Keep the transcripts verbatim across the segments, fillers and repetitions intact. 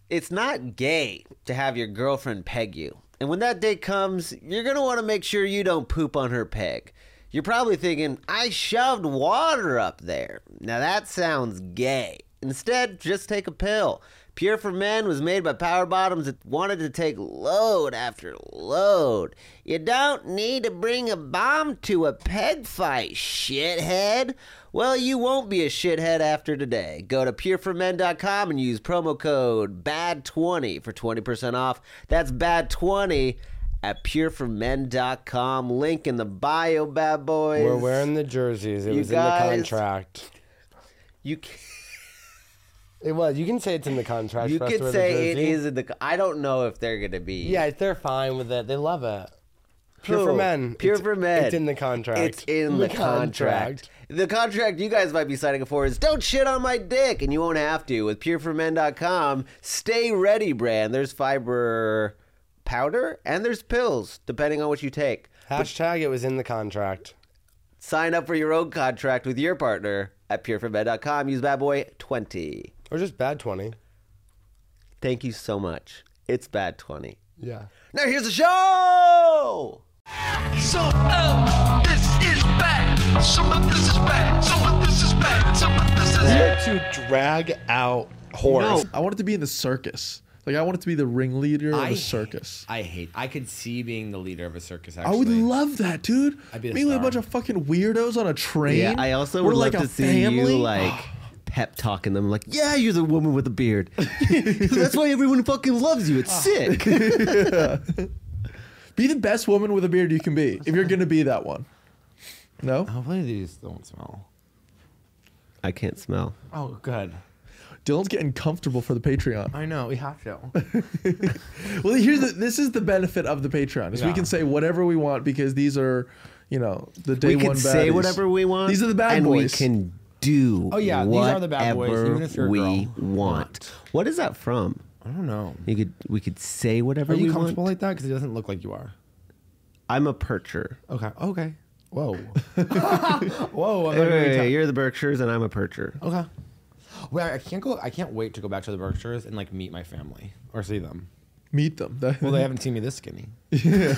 It's not gay to have your girlfriend peg you. And when that day comes, you're going to want to make sure you don't poop on her peg. You're probably thinking, I shoved water up there. Now that sounds gay. Instead, just take a pill. Pure for Men was made by power bottoms that wanted to take load after load. You don't need to bring a bomb to a peg fight, shithead. Well, you won't be a shithead after today. Go to pure for men dot com and use promo code B A D twenty for twenty percent off. That's B A D twenty at pure for men dot com. Link in the bio, bad boys. We're wearing the jerseys. It You was guys- in the contract. You can, It was. You can say it's in the contract. you for us to could wear the say it jersey. is in the... I don't know if they're going to be... Yeah, they're fine with it. They love it. Pure Who? for Men. Pure It's- for Men. It's in the contract. It's in the, contract. The contract you guys might be signing up for is don't shit on my dick, and you won't have to with pure for men dot com. Stay Ready brand. There's fiber powder and there's pills, depending on what you take. Hashtag it was in the contract. Sign up for your own contract with your partner at pure for men dot com. Use bad boy twenty. Or just bad twenty. Thank you so much. It's bad twenty. Yeah. Now here's the show! So, uh, this is bad. Some of this is bad. Some of this is bad. Some of this is We bad. had to drag out horse. No, I want it to be in the circus. Like I want it to be the ringleader of I- a circus. I hate. I could see being the leader of a circus. I Actually, would love that, dude. I'd be the Me with a star. bunch of fucking weirdos on a train. Yeah, I also We're would like love a to see family. you like pep talking them like, yeah, you're the woman with the beard. That's why everyone fucking loves you. It's sick. Be the best woman with a beard you can be if you're gonna be that one. No, Hopefully these don't smell. I can't smell. Oh, good. Dylan's getting comfortable for the Patreon. I know we have to. Well, here's the, this is the benefit of the Patreon is we Yeah. can say whatever we want because these are, you know, the day We one can say baddies. whatever we want. These are the bad and boys. we can do Oh, yeah, these are the bad boys, whatever even if you're a we girl. want. What is that from? I don't know. You could we could say whatever Are you we comfortable want. like that? Because it doesn't look like you are. I'm a percher. Okay. Okay. Whoa. Whoa. I'm not Hey, gonna you're the Berkshires and I'm a percher. Okay. Well, I can't go. I can't wait to go back to the Berkshires and like meet my family or see them. Meet them. That- Well, they haven't seen me this skinny. Yeah,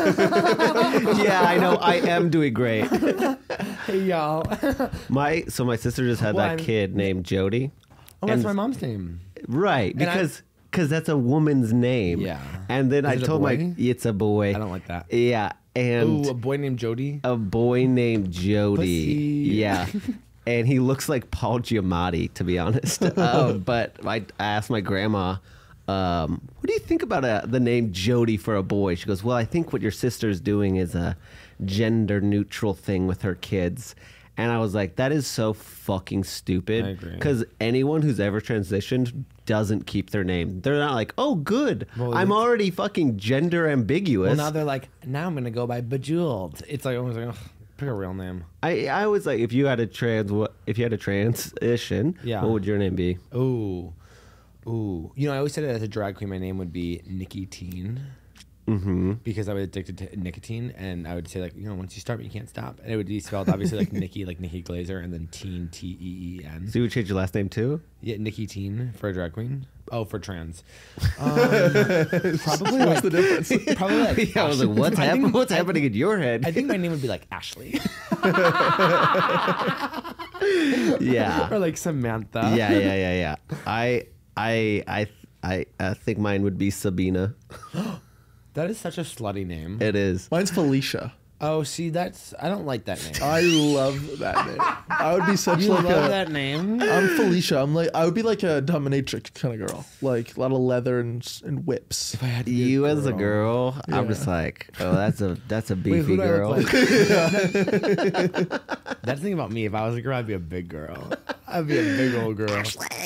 I know. I am doing great. Hey, y'all. My so my sister just had Well, that I'm- kid named Jody. Oh, that's And- my mom's name. Right, And I- because because that's a woman's name. Yeah. And then Is I it a told my boy? it's a boy. I don't like that. Yeah, and Ooh, a boy named Jody. a boy named Jody. Pussy. Yeah. And he looks like Paul Giamatti, to be honest. um, but I, I asked my grandma, um, what do you think about a, the name Jody for a boy? She goes, well, I think what your sister's doing is a gender neutral thing with her kids. And I was like, that is so fucking stupid. I agree. Because anyone who's ever transitioned doesn't keep their name. They're not like, oh, good. Well, I'm it's- already fucking gender ambiguous. Well, now they're like, now I'm gonna go by Bejeweled. It's like almost like, ugh, pick a real name. I I was like, if you had a trans, what if you had a transition? Yeah. What would your name be? Ooh, ooh. You know, I always said that as a drag queen, my name would be Nikki Teen. Mm-hmm. Because I was addicted to nicotine, and I would say like, you know, once you start, you can't stop, and it would be spelled obviously like Nikki, like Nikki Glazer, and then Teen, T E E N. So you would change your last name too? Yeah, Nikki Teen for a drag queen. Oh, for trans. Um, probably What's like, the difference? probably like. Yeah, I was like, Ashley. what's I happening? think- What's I- happening in your head? I think my name would be like Ashley yeah. or like Samantha. yeah, yeah, yeah, yeah. I, I, I, I, I think mine would be Sabina. That is such a slutty name. It is. Mine's Felicia. Oh, see, that's I don't like that name. I love that name. I would be such You like love a. that name? I'm Felicia. I'm like I would be like a dominatrix kind of girl, like a lot of leather and and whips. If I had to be You as a girl, I'm Yeah. just like, oh, that's a that's a Wait, beefy who do I girl. look like? That's the thing about me. If I was a girl, I'd be a big girl. I'd be a big old girl.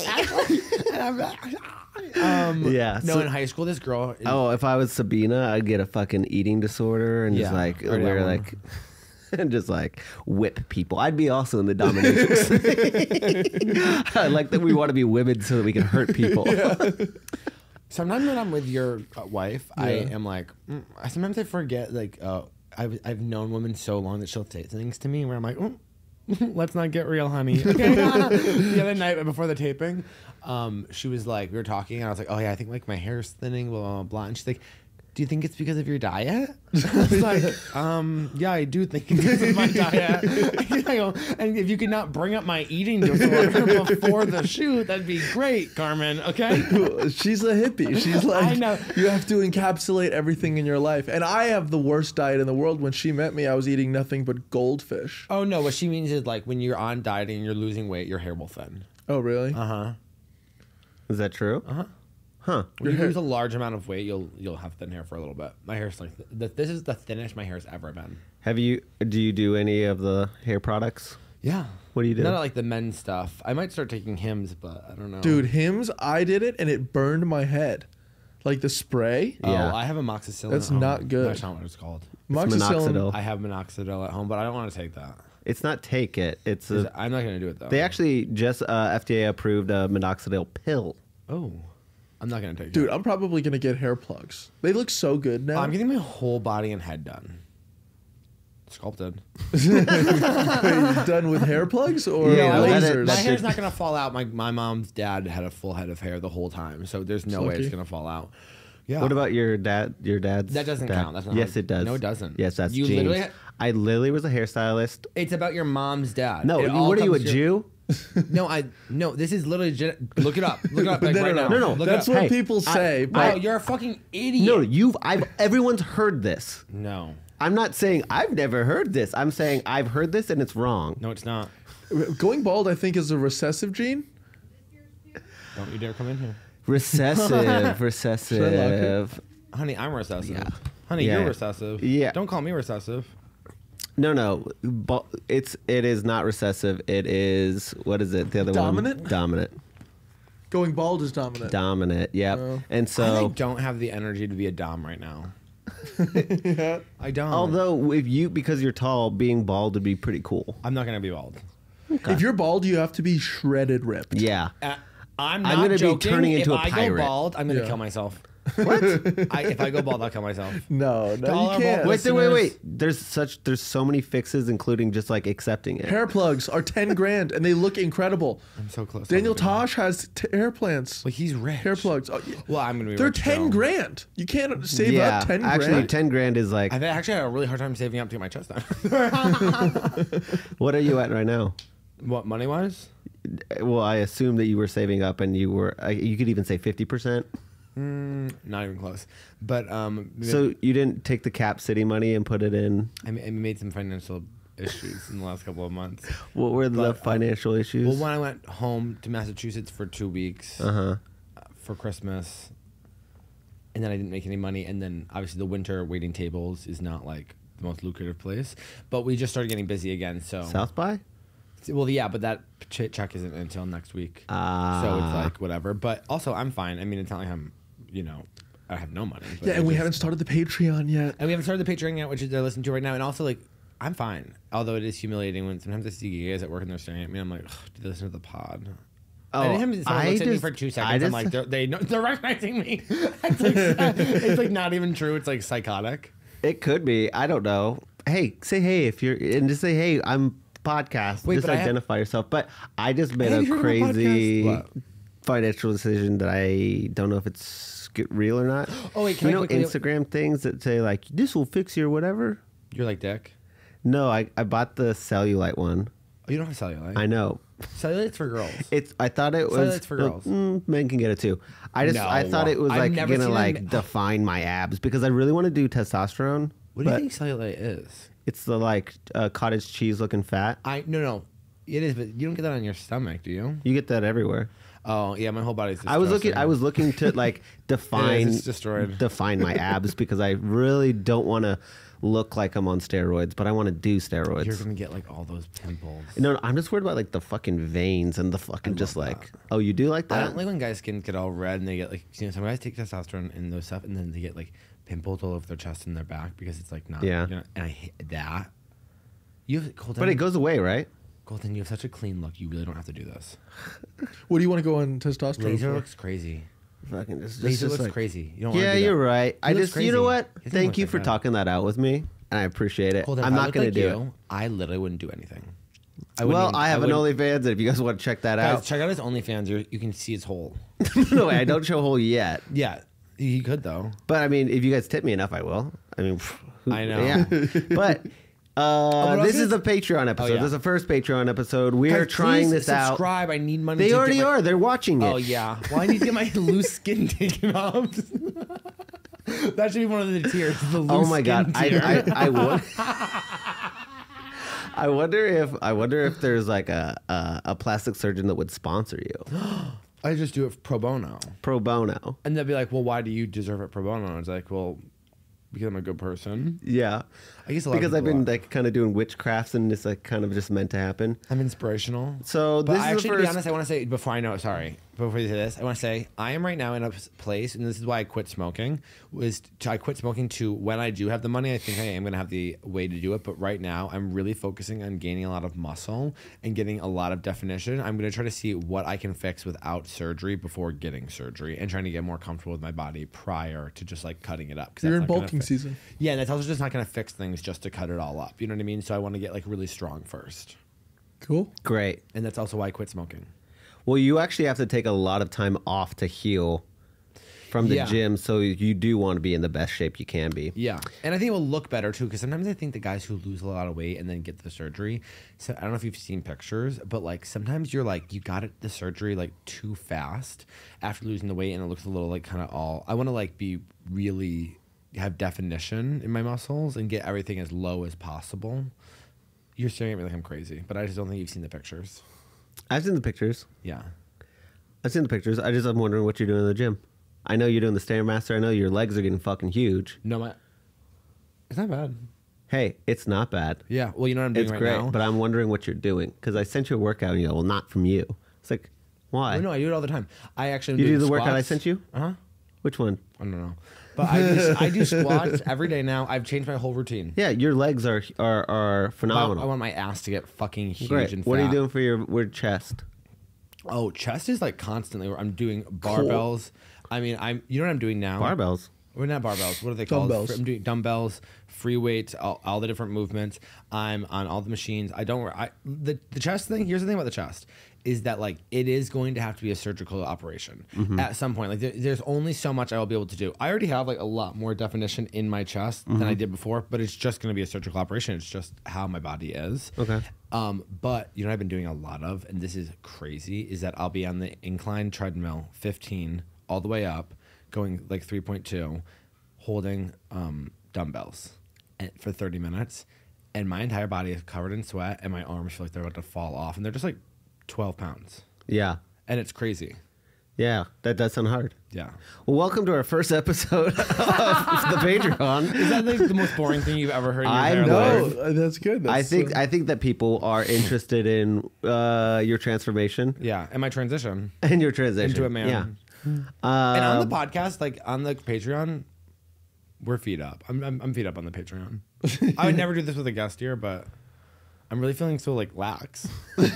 um, Yeah, No, so- in high school, this girl. Is, Oh, if I was Sabina, I'd get a fucking eating disorder and just Yeah, like or that wear one. like and just like whip people. I'd be also in the dominatrix. I like that we want to be women so that we can hurt people. Sometimes when I'm with your uh, wife, I Yeah. am like. Mm, I- sometimes I forget. Like, uh, I've I've known women so long that she'll say things to me where I'm like, mm, Let's not get real, honey. Okay. The other night before the taping, um, she was like, we were talking, and I was like, oh yeah, I think like my hair's thinning, blah blah blah. And she's like, do you think it's because of your diet? I was like, um, yeah, I do think it's because of my diet. I go, and if you could not bring up my eating disorder before the shoot, that'd be great, Carmen. Okay. She's a hippie. She's like, I know. you have to encapsulate everything in your life. And I have the worst diet in the world. When she met me, I was eating nothing but goldfish. Oh no, what she means is like when you're on dieting and you're losing weight, your hair will thin. Oh, really? Uh huh. Is that true? Uh huh. Huh. When you lose a large amount of weight, you'll you'll have thin hair for a little bit. My hair's like th- this is the thinnest my hair's ever been. Have you? Do you do any of the hair products? Yeah. What do you do? Not like the men's stuff. I might start taking Hims, but I don't know. Dude, Hims, I did it and it burned my head. Like the spray. Oh, Yeah. I have amoxicillin. That's at home. not good. That's not what it's called. minoxidil. I have minoxidil at home, but I don't want to take that. It's not take it. It's Is a, it- I'm not going to do it though. they actually just uh, F D A approved a minoxidil pill. Oh, I'm not going to take Dude, it. I'm probably going to get hair plugs. They look so good now. I'm getting my whole body and head done. Sculpted. done with hair plugs or Yeah, my- that is- lasers? My that's hair's your- not gonna fall out. My my mom's dad had a full head of hair the whole time, so there's no way it's Lucky. gonna fall out. Yeah. What about your dad? Your dad's That doesn't dad? count. That's not yes, how- it does. no, it doesn't. Yes, that's You genes. literally ha- I literally was a hairstylist. It's about your mom's dad. No, It you, all what are you, a comes to- Jew? No, I no. This is literally. Gen- look it up. Look it up like No, no, right no. now. No, no, Look That's it up. what Hey, people say. Wow, but you're a fucking idiot. No, you've. I've. Everyone's heard this. No, I'm not saying I've never heard this. I'm saying I've heard this and it's wrong. no, it's not. going bald, I think, is a recessive gene. Don't you dare come in here, Recessive, recessive. honey. I'm recessive. Yeah. Honey, Yeah. you're recessive. Yeah. Don't call me recessive. No, no, bu- it's it is not recessive. It is what is it? The other Dominant? one. Dominant. Going bald is dominant. Dominant. Yep. Oh. And I so, don't have the energy to be a dom right now. I don't. although if you because you're tall, being bald would be pretty cool. I'm not gonna be bald. If you're bald, you have to be shredded ripped. Yeah. Uh, I'm I'm not gonna be joking. turning into if a I pirate. go bald, I'm gonna Yeah. kill myself. What? I, if I go bald, I'll kill myself. No, no, all you our can't. bald Wait, wait, wait, listeners- wait. There's such there's so many fixes, including just like accepting it. Hair plugs are ten grand and they look incredible. I'm so close. Daniel I'm gonna- Tosh has t- hair plants. Well, he's rich. Hair plugs. Oh, yeah. Well, I'm gonna be. They're rich, ten though. grand. You can't save yeah, up ten actually, grand. ten grand is like. I've actually had a really hard time saving up to get my chest done. What are you at right now? What money wise? Well, I assume that you were saving up, and you were. uh, You could even say fifty percent. Not even close. But um, So you didn't take the Cap City money and put it in. I, ma- I made some financial issues in the last couple of months. What were the But, uh, financial issues? Well, when I went home to Massachusetts for two weeks uh huh. uh, for Christmas, and then I didn't make any money, and then obviously the winter waiting tables is not like the most lucrative place. But we just started getting busy again. So South by. well, yeah, but that ch- check isn't until next week. Ah. So it's like whatever. But also, I'm fine. I mean, it's not like I'm, you know, I have no money. but yeah, I and we just- haven't started the Patreon yet. And we haven't started the Patreon yet, which is they're listening to right now. And also, like, I'm fine. Although it is humiliating when sometimes I see guys at work and they're staring at me. I'm like, "Ugh, do they listen to the pod? Oh, and anytime someone I looks at me just- for two I seconds, I'm just- like, they're, they know, they're recognizing me. it's, like, it's like not even true. It's like psychotic. It could be. I don't know. Hey, say hey if you're, and just say hey. I'm podcast. Wait, just but I have- identify yourself. But I just made Hey, a have you heard of my crazy podcast? What? financial decision that I don't know if it's g- real or not. Oh, wait, can you I know quickly- Instagram things that say like this will fix you or whatever. You're like Dick. No, I, I bought the cellulite one. Oh, you don't have cellulite. I know. Cellulite's for girls. It's. I thought it was. Cellulite's for girls. Mm, men can get it too. I just. I No. thought it was I've like never gonna seen a like ma- define my abs because I really want to do testosterone. What do you but think cellulite is? It's the like uh, cottage cheese looking fat. I no no, it is, but you don't get that on your stomach, do you? You get that everywhere. Oh yeah, my whole body's. I was looking. disgusting. I was looking to like define it's destroyed. define my abs because I really don't want to look like I'm on steroids, but I want to do steroids. You're gonna get like all those pimples. No, no, I'm just worried about like the fucking veins and the fucking just love like. Oh, you do like I that? don't like when guys' skin get all red and they get like you know some guys take testosterone and those stuff and then they get like pimples all over their chest and their back because it's like not. Yeah. You know, and I hate that. You have Colton. but it goes away, right? Colton, you have such a clean look. You really don't have to do this. What do you want to go on testosterone Laser for? looks crazy. Fucking just, just, Laser just looks like, crazy. You don't. wanna Yeah, do that. you're right. I looks just, you know crazy. what? His name Thank looks you like for that. talking that out with me, and I appreciate it. Colton, I'm if I not looked gonna like do you, I literally wouldn't do anything. it. I wouldn't Well, even- I have I an wouldn't- OnlyFans, and if you guys want to check that Guys, out, check out his OnlyFans. You you can see his hole. no, I don't show a hole yet. Yeah, he could though. But I mean, if you guys tip me enough, I will. I mean, who, I know. Yeah, but. Uh, but I was this is gonna- the Patreon episode. Oh, yeah. This is the first Patreon episode. We are Guys, trying please this out. Subscribe. I need money. They to already get my- are. They're watching it. Oh yeah. Well, I need to get my loose skin taken off. That should be one of the tiers. The loose Oh my god! skin I tier. I, I, won- I wonder if I wonder if there's like a, a a plastic surgeon that would sponsor you I just do it pro bono, pro bono. and they'll be like, "Well, why do you deserve it pro bono?" It's like, "Well, because I'm a good person." Yeah, I guess a lot of because I've people been are. like kind of doing witchcrafts and it's like kind of just meant to happen. I'm inspirational. So But this I is actually, the to be first. honest, I want to say before I know, sorry, before you say this, I want to say I am right now in a place, and this is why I quit smoking. Was to, I quit smoking to when I do have the money, I think I am going to have the way to do it. But right now, I'm really focusing on gaining a lot of muscle and getting a lot of definition. I'm going to try to see what I can fix without surgery before getting surgery, and trying to get more comfortable with my body prior to just like cutting it up. 'cause You're that's in not gonna bulking fi- season. Yeah, and that's also just not going to fix things just to cut it all up. You know what I mean? So I want to get like really strong first. Cool. Great. And that's also why I quit smoking. Well, you actually have to take a lot of time off to heal from the Yeah. gym, so you do want to be in the best shape you can be. Yeah. And I think it will look better too, because sometimes I think the guys who lose a lot of weight and then get the surgery, so I don't know if you've seen pictures, but like sometimes you're like, you got it, the surgery like too fast after losing the weight, and it looks a little like kind of all, I want to like be really, have definition in my muscles and get everything as low as possible. You're staring at me like I'm crazy, but I just don't think you've seen the pictures. I've seen the pictures. Yeah. I've seen the pictures. I just I'm wondering what you're doing in the gym. I know you're doing the Stairmaster. I know your legs are getting fucking huge. No, my, it's not bad. Hey, it's not bad. Yeah. Well, you know what I'm doing It's right great, now? but I'm wondering what you're doing because I sent you a workout and you go, well, not from you. It's like, why? Oh, no, I do it all the time. I actually am You do doing the workout I squats. sent you? Uh-huh. Which one? I don't know. But I do, I do squats every day now. I've changed my whole routine. Yeah, your legs are are, are I, phenomenal. I want my ass to get fucking huge Great. and fat. What are you doing for your weird chest? Oh, chest is like constantly. I'm doing barbells. I mean, I'm. You know what I'm doing now? Barbells. We're not barbells. What are they called? Dumbbells. I'm doing dumbbells, free weights, all, all the different movements. I'm on all the machines. I don't. I the the chest thing. Here's the thing about the chest is that like it is going to have to be a surgical operation at some point. Like there, there's only so much I will be able to do. I already have like a lot more definition in my chest than I did before, but it's just going to be a surgical operation. It's just how my body is. Okay. Um, but you know what I've been doing a lot of, and this is crazy, is that I'll be on the incline treadmill, fifteen all the way up, going like three point two, holding um, dumbbells and, for thirty minutes, and my entire body is covered in sweat, and my arms feel like they're about to fall off, and they're just like twelve pounds, Yeah. and it's crazy. Yeah, that does sound hard. Yeah. Well, welcome to our first episode of the Patreon. Is that like the most boring thing you've ever heard in your I entire know. life? No, uh, that's good. That's, I think uh, I think that people are interested in uh, your transformation Yeah, and my transition and your transition into a man. Yeah. And on Um, the podcast, like on the Patreon, we're feet up. I'm, I'm, I'm feet up on the Patreon. I would never do this with a guest here, but I'm really feeling so like lax.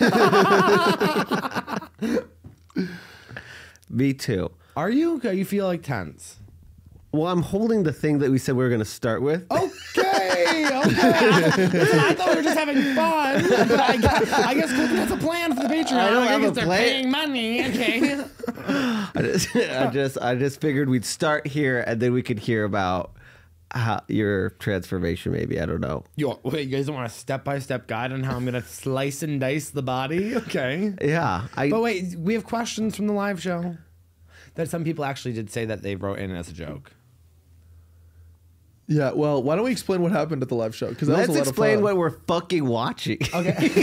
me too. Are you? Okay, you feel like tense. Well, I'm holding the thing that we said we were going to start with. Okay, okay. Listen, I thought we were just having fun. But I guess, I guess Colton has a plan for the Patreon. I don't I have guess a they're plan. paying money. Okay. I just, I just, I just figured we'd start here and then we could hear about how your transformation. Maybe I don't know. You, wait, you guys don't want a step-by-step guide on how I'm going to slice and dice the body? Okay. Yeah, I. But wait, we have questions from the live show that some people actually did say that they wrote in as a joke. Yeah. Well, why don't we explain what happened at the live show? Because that Let's was a lot explain of fun. what we're fucking watching. Okay.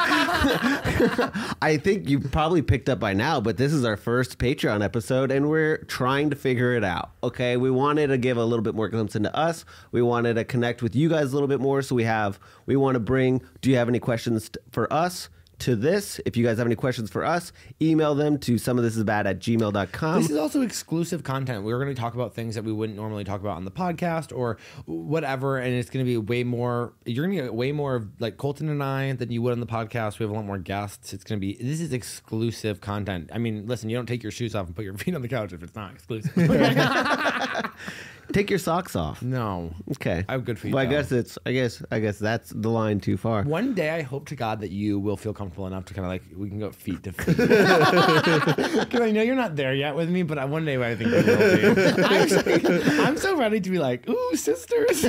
I think you probably picked up by now, but this is our first Patreon episode, and we're trying to figure it out. Okay, we wanted to give a little bit more glimpse into us. We wanted to connect with you guys a little bit more. So we have, we want to bring. Do you have any questions t- for us? To this, if you guys have any questions for us, email them to some of this is bad at gmail dot com. This is also exclusive content. We're going to talk about things that we wouldn't normally talk about on the podcast or whatever, and it's going to be way more. You're going to get way more of like Colton and I than you would on the podcast. We have a lot more guests. It's going to be. This is exclusive content. I mean, listen, you don't take your shoes off and put your feet on the couch if it's not exclusive. Take your socks off. No. Okay. I have good feet, Well, I though. guess it's. I guess. I guess that's the line too far. One day, I hope to God that you will feel comfortable enough to kind of like we can go feet to feet. Because I know you're not there yet with me, but I, one day I think we will be. Actually, I'm so ready to be like, ooh, sisters.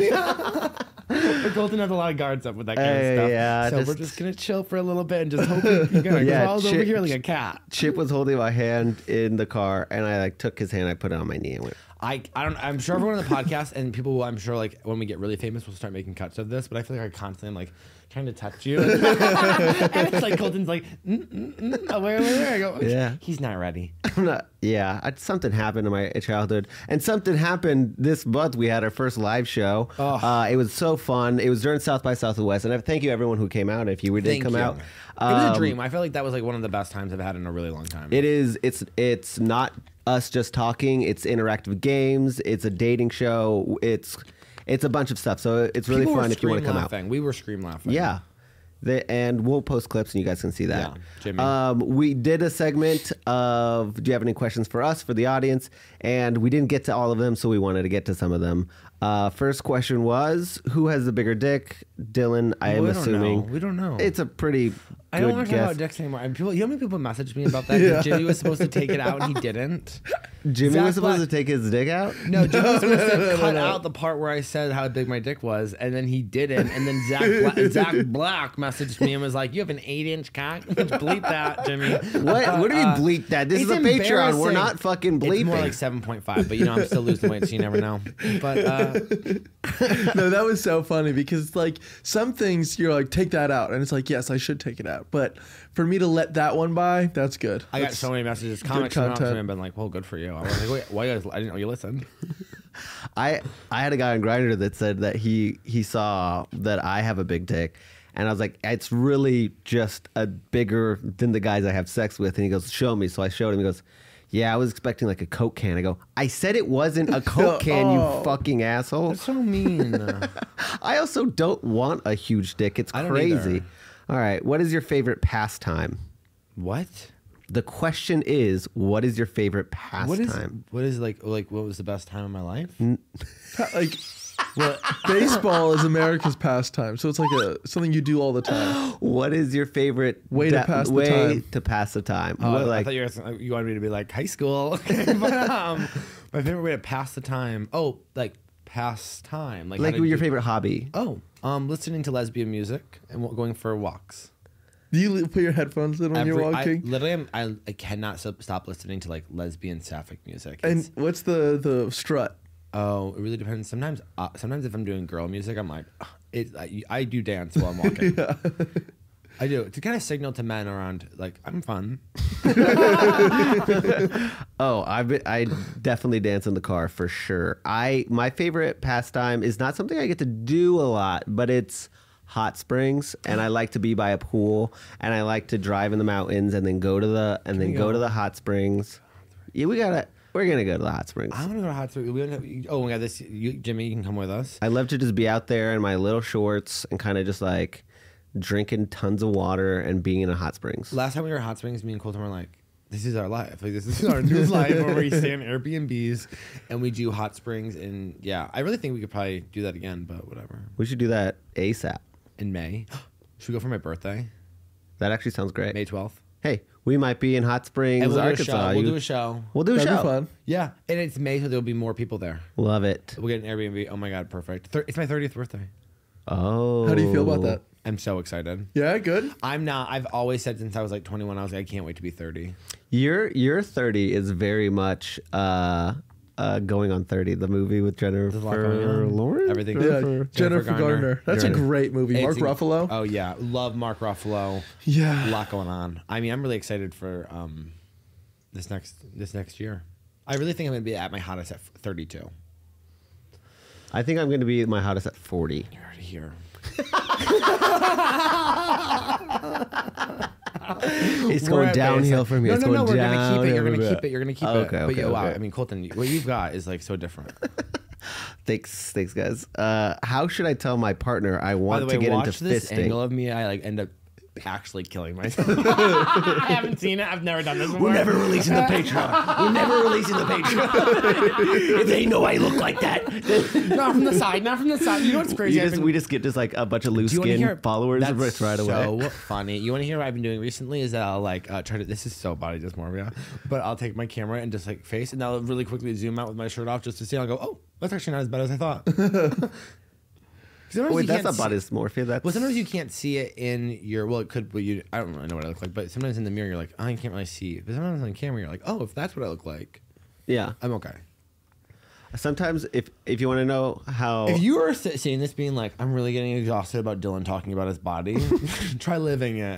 But Colton has a lot of guards up with that kind Hey, of stuff. yeah, so we're just- just gonna chill for a little bit and just hope you gonna Yeah, crawl over Chip- here like a cat. Chip was holding my hand in the car, and I like took his hand, I put it on my knee, and went. I, I don't I'm sure everyone on the podcast and people will, I'm sure like when we get really famous we'll start making cuts of this, but I feel like I constantly am like trying to touch you. And it's like Colton's like mm, mm, mm, oh, where, where, where? I go, Yeah. he's not ready. I'm not, yeah, I, something happened in my childhood, and something happened this month. We had our first live show. Oh. Uh, it was so fun. It was during South by Southwest, and I thank you everyone who came out. If you did Thank come you. out, It was a Um, dream. I feel like that was like one of the best times I've had in a really long time. It is. It's. It's not us just talking. It's interactive games. It's a dating show. It's. It's a bunch of stuff. So it's really People were fun if you want to scream come laughing. out. We were scream laughing. Yeah. The, and we'll post clips and you guys can see that. Yeah, Jimmy. Um, we did a segment of do you have any questions for us, for the audience? And we didn't get to all of them, so we wanted to get to some of them. Uh, first question was, who has the bigger dick? Dylan, I am We don't assuming. know. We don't know. It's a pretty I don't good want to talk guess. about dicks anymore. And people, you know how many people messaged me about that? 'Cause Jimmy was supposed to take it out and he didn't. Jimmy Zach was supposed Black- to take his dick out? No, Jimmy was supposed to cut out the part where I said how big my dick was, and then he didn't. And then Zach Bla- Zach Black messaged me and was like, "You have an eight-inch cock? Bleep that, Jimmy." What? What do you Uh, bleep that? This is it's a Patreon. We're embarrassing. not fucking bleeping. It's more like seven point five, but you know I'm still losing weight, so you never know. But uh, No, that was so funny because like some things you're like take that out, and it's like yes, I should take it out. But for me to let that one by, that's good. I got That's- so many messages, comics coming up to me content. and been like, "Well, good for you." I was like, "Wait, why you guys? I didn't know you listened." I I had a guy on Grindr that said that he he saw that I have a big dick, and I was like, it's really just a bigger than the guys I have sex with. And he goes, show me. So I showed him. He goes, yeah, I was expecting like a Coke can. I go, I said it wasn't a Coke can, Oh. you fucking asshole. That's so mean. I also don't want a huge dick. It's I don't crazy. either. All right, what is your favorite pastime? What? The question is, what is your favorite pastime? What is what is like like what was the best time of my life? Pa- like baseball is America's pastime, so it's like a something you do all the time. What is your favorite Way to da- pass the way time. to pass the time? Oh, What, I like, thought you, were, you wanted me to be like high school. but, um, my favorite way to pass the time. Oh, like pass time. Like, how like to your do- favorite hobby? Oh, um, listening to lesbian music and wa- going for walks. Do you li- put your headphones in when you're Every- walking? I, literally, I'm, I, I cannot so- stop listening to like lesbian sapphic music. and It's- what's the the strut? oh, it really depends. Sometimes, uh, sometimes if I'm doing girl music, I'm like, "Ugh," it. I, I do dance while I'm walking. I do to kind of signal to men around, like I'm fun. Oh, I be- I definitely dance in the car for sure. I my favorite pastime is not something I get to do a lot, but it's hot springs, and I like to be by a pool, and I like to drive in the mountains, and then go to the and then we go go? to the hot springs. Yeah, we gotta. We're gonna go to the hot springs. I want to go to hot springs. We don't have, oh my god, this you, Jimmy, you can come with us. I love to just be out there in my little shorts and kind of just like drinking tons of water and being in a hot springs. Last time we were at hot springs, me and Colton were like, "This is our life. Like this is our new life where we stay in Airbnbs and we do hot springs." And yeah, I really think we could probably do that again, but whatever. We should do that ASAP. In May, should we go for my birthday, That actually sounds great. May twelfth? Hey, we might be in Hot Springs, And we'll do a Arkansas. show. We'll You- do a show. We'll do a That'd show. be fun. Yeah, and it's May, so there'll be more people there. Love it. We'll get an Airbnb. Oh my god, perfect! Thir- it's my thirtieth birthday. Oh. How do you feel about that? I'm so excited. Yeah, good. I'm not. I've always said since I was like twenty-one, I was like, I can't wait to be thirty. Your your thirty is very much uh, uh, going on thirty. The movie with Jennifer a lot going on. Lawrence. Everything. Yeah, Jennifer Jennifer, Garner. Garner. That's Jennifer- a great movie. Mark It's in- Ruffalo. Oh yeah, love Mark Ruffalo. A yeah. lot going on. I mean, I'm really excited for um, this next this next year. I really think I'm gonna be at my hottest at thirty-two. I think I'm going to be my hottest at forty. You're already here. It's We're going at downhill base. for me. No, it's no, no. going We're gonna keep it. You're gonna downhill. keep it. You're gonna keep Okay, it. But okay, yeah, wow. okay. I mean, Colton, what you've got is like so different. Thanks, thanks, guys. Uh, how should I tell my partner I By want the way, to get watch into this fisting? angle of me. I like end up actually killing myself. I haven't seen it. I've never done this before. We're never releasing the Patreon. We're never releasing the Patreon. If they know I look like that. Not from the side. Not from the side. You know what's crazy? You I've just, been- we just get just like a bunch of loose Do you wanna skin hear- followers That's right away. so funny. You want to hear what I've been doing recently? Is that I'll like uh, try to. This is so body dysmorphia, but I'll take my camera and just like face, and I'll really quickly zoom out with my shirt off just to see. I'll go, oh, that's actually not as bad as I thought. Sometimes Wait, you that's can't not body see- dysmorphia. That's Well, sometimes you can't see it in your. Well, it could. Well, you. I don't really know what I look like, but sometimes in the mirror you're like, oh, I can't really see. But sometimes on camera you're like, oh, if that's what I look like, yeah. I'm okay. Sometimes if if you want to know how If you are si- seeing this being like, I'm really getting exhausted about Dylan talking about his body, try living it.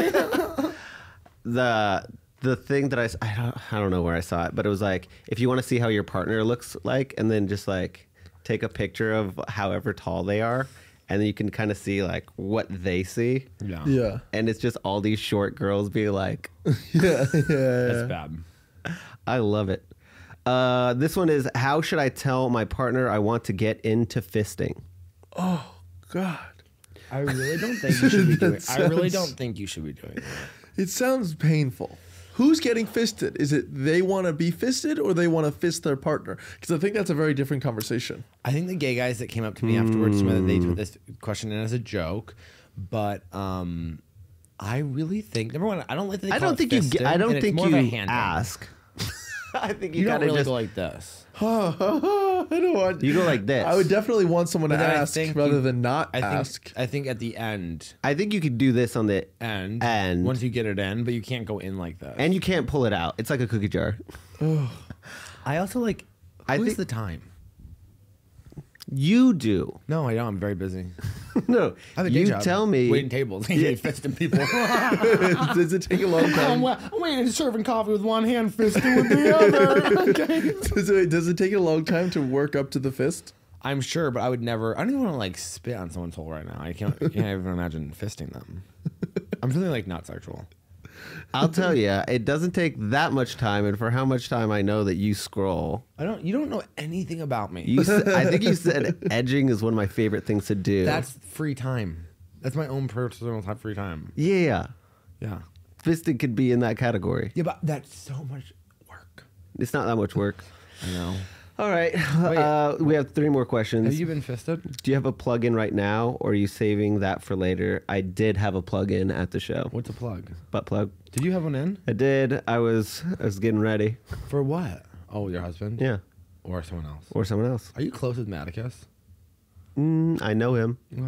the the thing that I, s- I don't I don't know where I saw it, but it was like if you want to see how your partner looks like, and then just like take a picture of however tall they are, and then you can kind of see like what they see, Yeah. Yeah. and it's just all these short girls being like, Yeah. Yeah. That's bad. I love it. Uh, this one is how should I tell my partner I want to get into fisting? God. I really don't think you should be doing. That I really sounds- don't think you should be doing that. It sounds painful. Who's getting fisted? Is it they want to be fisted or they want to fist their partner? Because I think that's a very different conversation. I think the gay guys that came up to me afterwards, they put this question in as a joke, but um, I really think number one, I don't like that. They I call don't it think you. fisting, Get, I and don't it's think more of a you hand ask. I think you, You don't gotta really just go like this. I don't want. you go like this. I would definitely want someone to But then I ask think rather you- than not I think. ask. I think at the end, I think you could do this on the end, And- once you get it in, but you can't go in like this. and you can't pull it out. It's like a cookie jar. I also like. I Who's think- the time? You do. No, I don't. I'm very busy. No, I have a day you job. tell me. Waiting tables, fisting people. Does it take a long I'm, time? wa- I'm waiting, serving coffee with one hand, fisting with the other. Okay. Does it, does it take a long time to work up to the fist? I'm sure, but I would never. I don't even want to like spit on someone's hole right now. I can't. I can't even imagine fisting them. I'm feeling like not sexual. I'll tell you, it doesn't take that much time, and for how much time I know that you scroll. I don't. You don't know anything about me. You, s- I think you said edging is one of my favorite things to do. That's free time. That's my own personal time. Free time. yeah. Yeah. Fisting could be in that category. Yeah, but that's so much work. It's not that much work. I know. All right, uh, we have three more questions. Have you been fisted? Do you have a plug-in right now, or are you saving that for later? I did have a plug-in at the show. What's a plug? Butt plug. Did you have one in? I did. I was I was getting ready. For what? Oh, your husband? Yeah, Or someone else? or someone else. Are you close with Maticus? Mm, I know him. Yeah.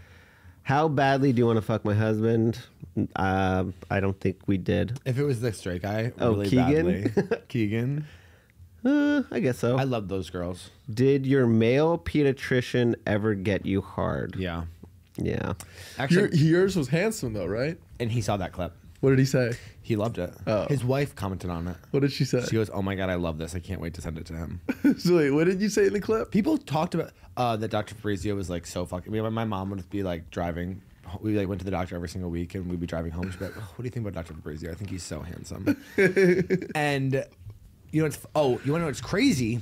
How badly do you want to fuck my husband? Uh, I don't think we did. If it was the straight guy, Oh, really Keegan? badly. Keegan. Uh, I guess so. I love those girls. Did your male pediatrician ever get you hard? Yeah. Yeah. Actually, Your, yours was handsome though, right? and he saw that clip. What did he say? He loved it. Oh. His wife commented on it. What did she say? She goes, "Oh my god, I love this. I can't wait to send it to him." So wait, what did you say in the clip? People talked about uh, that Doctor Fabrizio was like so fucking. I mean, my mom would be like driving. We like went to the doctor every single week, and we'd be driving home. She'd be like, oh, "What do you think about Doctor Fabrizio? I think he's so handsome." And you know, it's oh, you want to know what's crazy?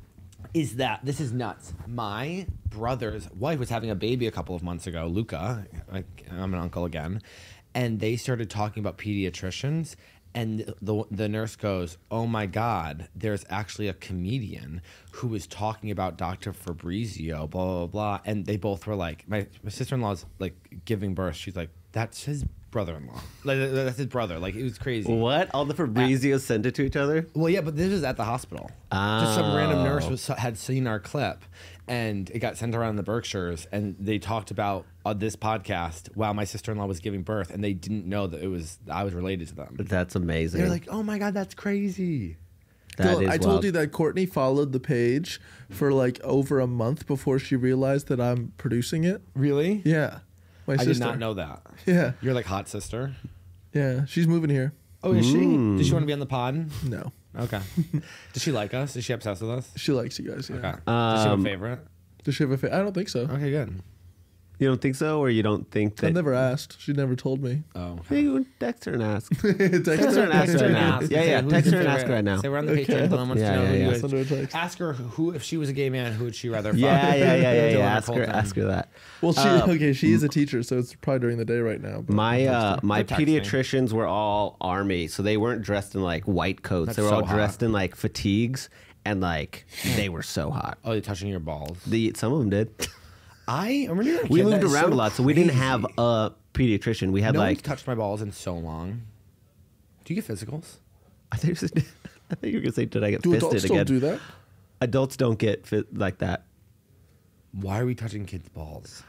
Is that this is nuts? My brother's wife was having a baby a couple of months ago, Luca. Like, I'm an uncle again, and they started talking about pediatricians. And the the nurse goes, "Oh my God, there's actually a comedian who was talking about Doctor Fabrizio, blah blah blah." And they both were like, "My, my sister-in-law's like giving birth." She's like, "That's his brother-in-law. Like that's his brother." Like it was crazy. What? All the Fabrizios sent it to each other? Well, yeah, but this was at the hospital. Just some random nurse Oh. was, had seen our clip, and it got sent around the Berkshires, and they talked about on this podcast while my sister-in-law was giving birth, and they didn't know that it was I was related to them. That's amazing. They're like, "Oh my God, that's crazy." That Dylan, is I told wild. you that Courtney followed the page for like over a month before she realized that I'm producing it. Really? Yeah, my I sister. did not know that. Yeah, You're like hot sister. yeah, she's moving here. Oh, is she? Does she want to be on the pod? No, Okay. Does she like us? Is she obsessed with us? she likes you guys. Yeah. Okay. Does she have a Um, favorite? Does she have a fa- I don't think so. Okay, good. You don't think so, or you don't think that? I've never asked. She never told me. Oh. Hey, you text her and ask. Text Text her and ask her right now. Yeah, yeah. Who's Text your her and ask her favorite- right now. Say we're on the Patreon. Dylan wants Yeah, to know yeah, who yeah. you would- Send her a text. Ask her who, if she was a gay man, who would she rather fuck? Yeah, yeah, yeah, yeah. Dylan yeah. or Ask her, Colton? ask her that. Well, she Uh, okay. She is a teacher, so it's probably during the day right now. but My I'll uh, text her. my They're texting. pediatricians were all army, so they weren't dressed in like white coats. That's they were so all hot. dressed in like fatigues, and like they were so hot. Oh, you're touching your balls. The some of them did. I remember you were a We kid, moved that is around so a lot, so we didn't crazy. have a pediatrician. We had No one's like touched my balls in so long. Do you get physicals? I think, I think you were gonna say, did I get Do fisted adults still again? do that? Adults don't get fit like that. Why are we touching kids' balls?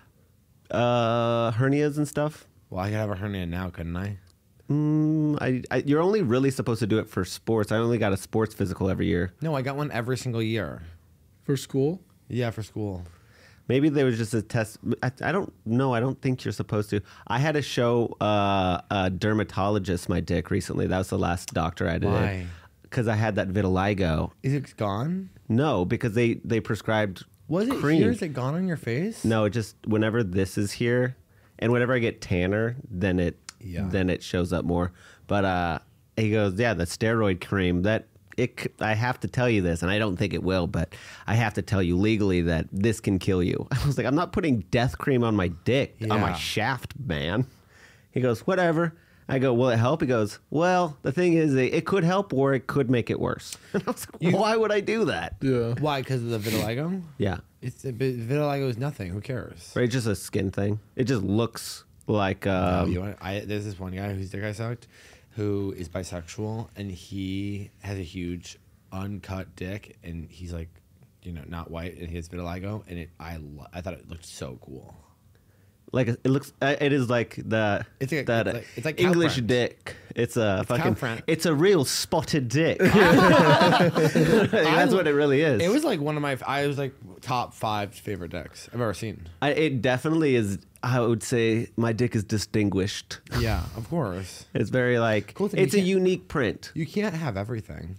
Uh, hernias and stuff. Well, I could have a hernia now, couldn't I? Mm, I, I, you're only really supposed to do it for sports. I only got a sports physical every year. No, I got one every single year. For school? Yeah, for school. Maybe there was just a test. I, I don't know. I don't think you're supposed to. I had to show uh, a dermatologist my dick recently. That was the last doctor I did. Why? Because I had that vitiligo. Is it gone? No, because they, they prescribed Was it cream. here? Is it gone on your face? No, it just whenever this is here, and whenever I get tanner, then it Yeah. then it shows up more. But uh, he goes, yeah, the steroid cream that it. c- I have to tell you this, and I don't think it will, but I have to tell you legally that this can kill you. I was like, I'm not putting death cream on my dick on my Yeah. shaft, man. He goes, whatever. I go, will it help? He goes, well, the thing is, it it could help or it could make it worse. And I was like, why would I do that? Yeah. Why? Because of the vitiligo? Yeah. It's a bit, vitiligo is nothing. Who cares? Right, it's just a skin thing. It just looks like Oh, um, you want, I, there's this one guy whose dick I sucked, who is bisexual, and he has a huge uncut dick, and he's like, you know, not white, and he has vitiligo, and it, I, lo- I thought it looked so cool. like it looks. uh, It is like the It's like- that it's like- it's like cow English front. dick. It's a cow fucking. front. It's a real spotted dick. That's what it really is. It was like one of my, I was like top five favorite dicks I've ever seen. I, it definitely is. I would say my dick is distinguished. Yeah, of course. It's very like. Cool thing, you it's a can't- unique print. You can't have everything.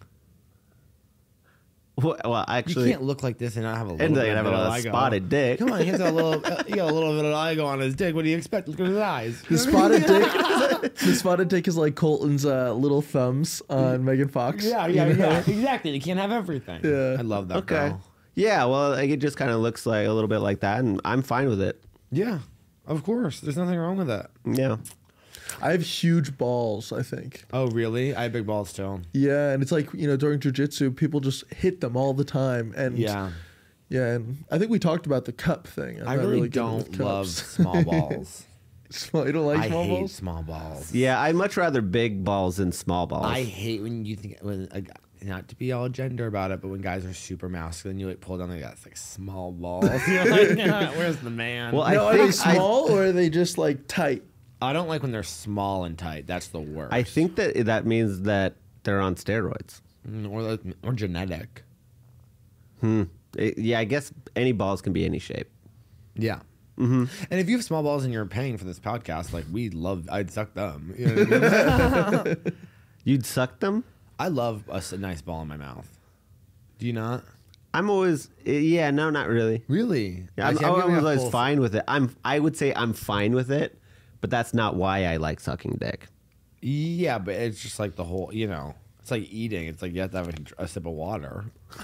Well, well, You actually, can't look like this and not have a little and bit then of have a vitiligo. spotted dick. Come on, he has a little, uh, he got a little vitiligo on his dick. What do you expect? Look at his eyes. The spotted dick. The spotted dick is like Colton's uh, little thumbs on Megan Fox. Yeah, you yeah, know? yeah. Exactly. You can't have everything. Yeah. I love that. Okay. Girl. Yeah. Well, like, it just kind of looks like a little bit like that, and I'm fine with it. Yeah, of course. There's nothing wrong with that. Yeah. I have huge balls, I think. Oh, really? I have big balls still. Yeah, and it's like, you know, during jujitsu, people just hit them all the time. And Yeah. yeah, and I think we talked about the cup thing. I'm I not really, good with don't love cups. small balls. Small, you don't like I small hate balls? small balls. Yeah. I'd much rather big balls than small balls. I hate when you think, when a, guy- not to be all gender about it, but when guys are super masculine, you like pull down, they got like small balls. You're like, "Yeah, where's the man? Well, No, I are they think I- small or are they just like tight? I don't like when they're small and tight. That's the worst. I think that that means that they're on steroids. Mm, or like- or genetic. It- yeah, I guess any balls can be any shape. Yeah. Mm-hmm. And if you have small balls and you're paying for this podcast, like we love, I'd suck them. You know what I mean? You'd suck them? I love a, s- a nice ball in my mouth. Do you not? I'm always eh, yeah, no, not really. Really? I'm, See, I've I'm given a always full- fine with it. I'm I would say I'm fine with it, but that's not why I like sucking dick. Yeah, but it's just like the whole, you know, it's like eating. It's like you have to have a, a sip of water.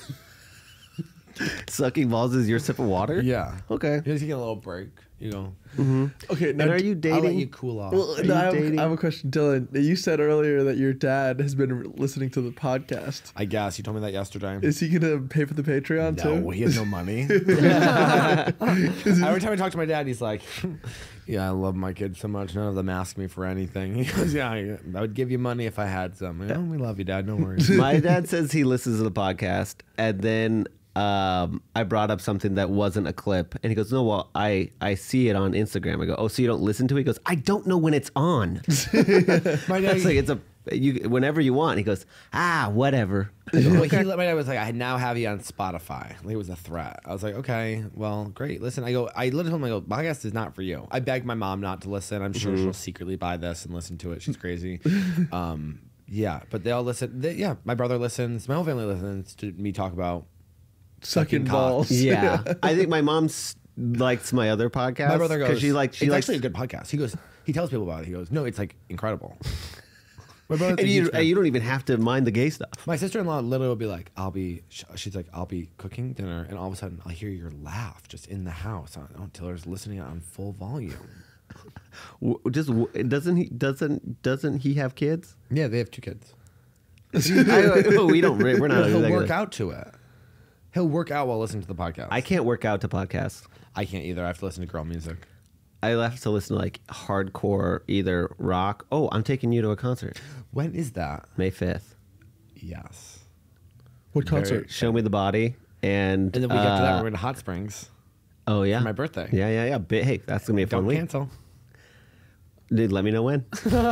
Sucking balls is your sip of water? Yeah. Okay. You just get a little break. You know, Okay, now And are d- you I'll let dating? you cool off. Well, Are no, you I, have, dating? I have a question, Dylan. You said earlier that your dad has been re- listening to the podcast. I guess you told me that yesterday. Is he gonna pay for the Patreon No, too? he has no money. Every time I talk to my dad, he's like, "Yeah, I love my kids so much. None of them ask me for anything." He goes, "Yeah, I I would give you money if I had some." I go, "Oh, we love you, Dad. No worries." My dad says he listens to the podcast, and then um, I brought up something that wasn't a clip, and he goes, "No, well, I I see it on Instagram." I go, "Oh, so you don't listen to it?" He goes, "I don't know when it's on." My dad, It's like it's a you whenever you want. He goes, "Ah, whatever." well, he, my dad was like, "I now have you on Spotify." Like it was a threat. I was like, "Okay, well, great. Listen." I go, I literally told him, "I go, podcast is not for you." I begged my mom not to listen. I'm sure she'll secretly buy this and listen to it. She's crazy. um, yeah, but they all listen. They, yeah, my brother listens. My whole family listens to me talk about Sucking Sucking balls. Yeah, I think my mom's likes my other podcast. My brother goes, she like she it's likes. actually a good podcast. He goes, he tells people about it. He goes, no, it's like incredible. My brother's a and huge you, fan. and you don't even have to mind the gay stuff. My sister-in-law literally will be like, I'll be, she's like, I'll be cooking dinner, and all of a sudden I'll hear your laugh just in the house. Until there's listening on full volume. W- Just w- doesn't he doesn't doesn't he have kids? Yeah, they have two kids. I, oh, we don't. We're not. He'll exactly- work out to it. He'll work out while listening to the podcast. I can't work out to podcasts. I can't either. I have to listen to girl music. I have to listen to like hardcore, either rock. Oh, I'm taking you to a concert, When is that? May fifth. Yes. What concert? Show Me the Body, and And the week after that, uh, we're going to Hot Springs. oh yeah, for my birthday. Yeah, yeah, yeah. But, hey, that's gonna be a fun Don't week. cancel. Dude, let me know when.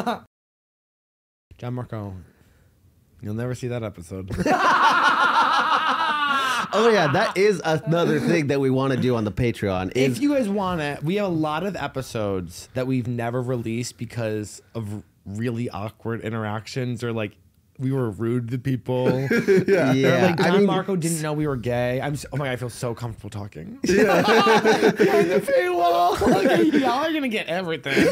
John Marco. You'll never see that episode. Oh yeah, that is another thing that we want to do on the Patreon. Is If you guys want it, we have a lot of episodes that we've never released because of really awkward interactions or like we were rude to people. Yeah. yeah, Or like John I mean, Marco didn't know we were gay. I'm so, oh my god, I feel so comfortable talking. Yeah. Behind the paywall. Like, y'all are gonna get everything.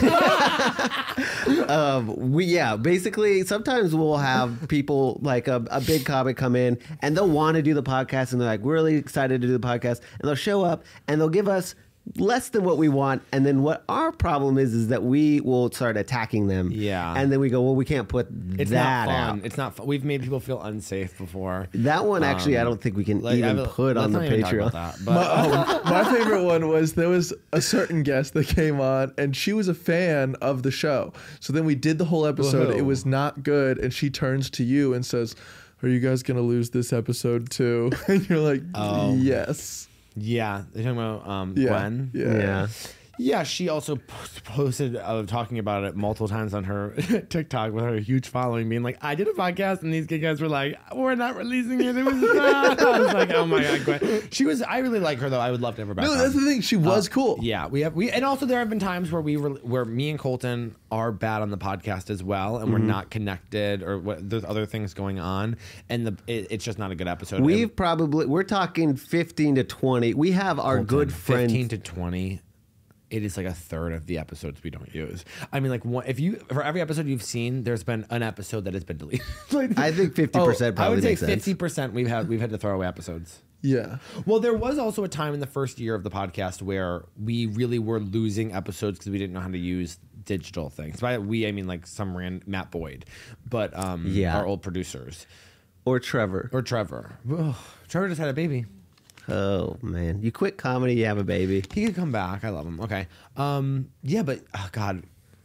um, we yeah, basically sometimes we'll have people like a, a big comic come in and they'll want to do the podcast and they're like, we're really excited to do the podcast, and they'll show up and they'll give us less than what we want, and then what our problem is is that we will start attacking them. Yeah. And then we go, well, we can't put It's that not fun. out. It's not fun. We've made people feel unsafe before. That one actually, I Um, don't think we can Like, even I- put on let's the not even talk Patreon. about that, but My, oh, my favorite one was there was a certain guest that came on and she was a fan of the show. So then we did the whole episode. Whoa. It was not good. And she turns to you and says, are you guys going to lose this episode too? And you're like, Oh. yes. yeah, they're talking about um, Yeah. Gwen. Yeah. Yeah. Yeah, she also post- posted uh, talking about it multiple times on her TikTok with her huge following, being like, I did a podcast and these gay guys were like, we're not releasing it. It was bad. I was like, oh my God, Gwen. She was, I really like her though. I would love to have her back No, on. that's the thing. She was Uh, cool. Yeah, we have we and also there have been times where we were where me and Colton are bad on the podcast as well, and we're not connected or what, there's other things going on, and the it, it's just not a good episode. We've And probably we're talking fifteen to twenty. We have our Colton, good friends. fifteen to twenty. It is like a third of the episodes we don't use. I mean, like one, if you for every episode you've seen, there's been an episode that has been deleted. Like, I think fifty percent I probably would say makes sense. fifty percent we've had we've had to throw away episodes. Yeah. Well, there was also a time in the first year of the podcast where we really were losing episodes because we didn't know how to use digital things. By we, I mean like some ran Matt Boyd, but um, Yeah. our old producers Or Trevor. or Trevor. Ugh, Trevor just had a baby. Oh man, you quit comedy, you have a baby. He could come back. I love him. Okay. Um. Yeah, but oh God,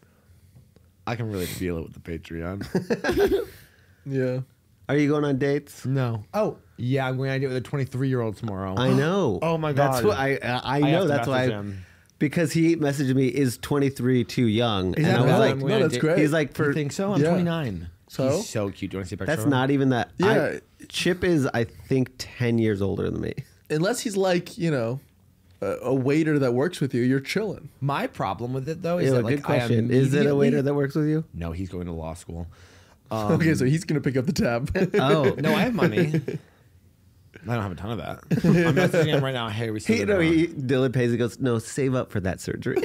I can really feel it with the Patreon. Yeah. Are you going on dates? No. Oh, yeah. I'm going to do it with a twenty-three year old tomorrow. I know. Oh my That's God. what I I, I I know. have to That's why. message I, him. because he messaged me, is twenty-three too young? Is and that I was bad? like, I'm No, gonna that's date- great. he's like You for think so? I'm Yeah. twenty-nine. So? He's so cute. Do you want to see a picture? that's of him? not even that. I- Yeah. Chip is I think ten years older than me. Unless he's like, you know, a, a waiter that works with you, you're chilling. My problem with it though is Yeah, that like good question. I Is it a waiter immediately- that works with you? No, he's going to law school. Um, okay, so he's going to pick up the tab. Oh No, I have money. I don't have a ton of that. I'm messaging him right now. Hey, we still He, live no, in he, Dylan pays. He goes, no, save up for that surgery.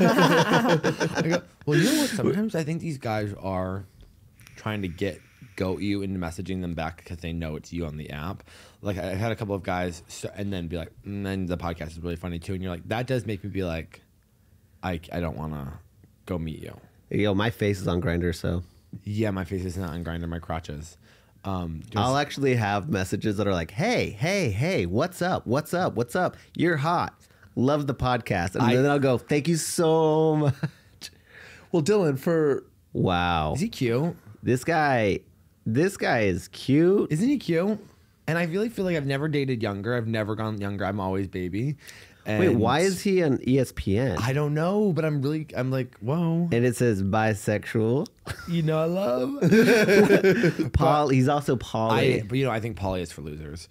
I go, well, you know what? Sometimes I think these guys are trying to get goat you into messaging them back because they know it's you on the app. Like I've had a couple of guys, so, and then be like, and then the podcast is really funny too, and you're like, that does make me be like, I I don't want to go meet you. Yo, my face is on Grindr, so Yeah, my face is not on Grindr, my crotches. Um, just- I'll actually have messages that are like, hey, hey, hey, what's up? What's up? What's up? You're hot. Love the podcast. And I- then I'll go, thank you so much. Well, Dylan, for Wow. is he cute? This guy, this guy is cute. Isn't he cute? And I really feel like I've never dated younger. I've never gone younger. I'm always baby. And Wait, why is he on E S P N? I don't know, but I'm really, I'm like, whoa. And it says bisexual. You know, I love. Paul, he's also poly. I, but you know, I think poly is for losers.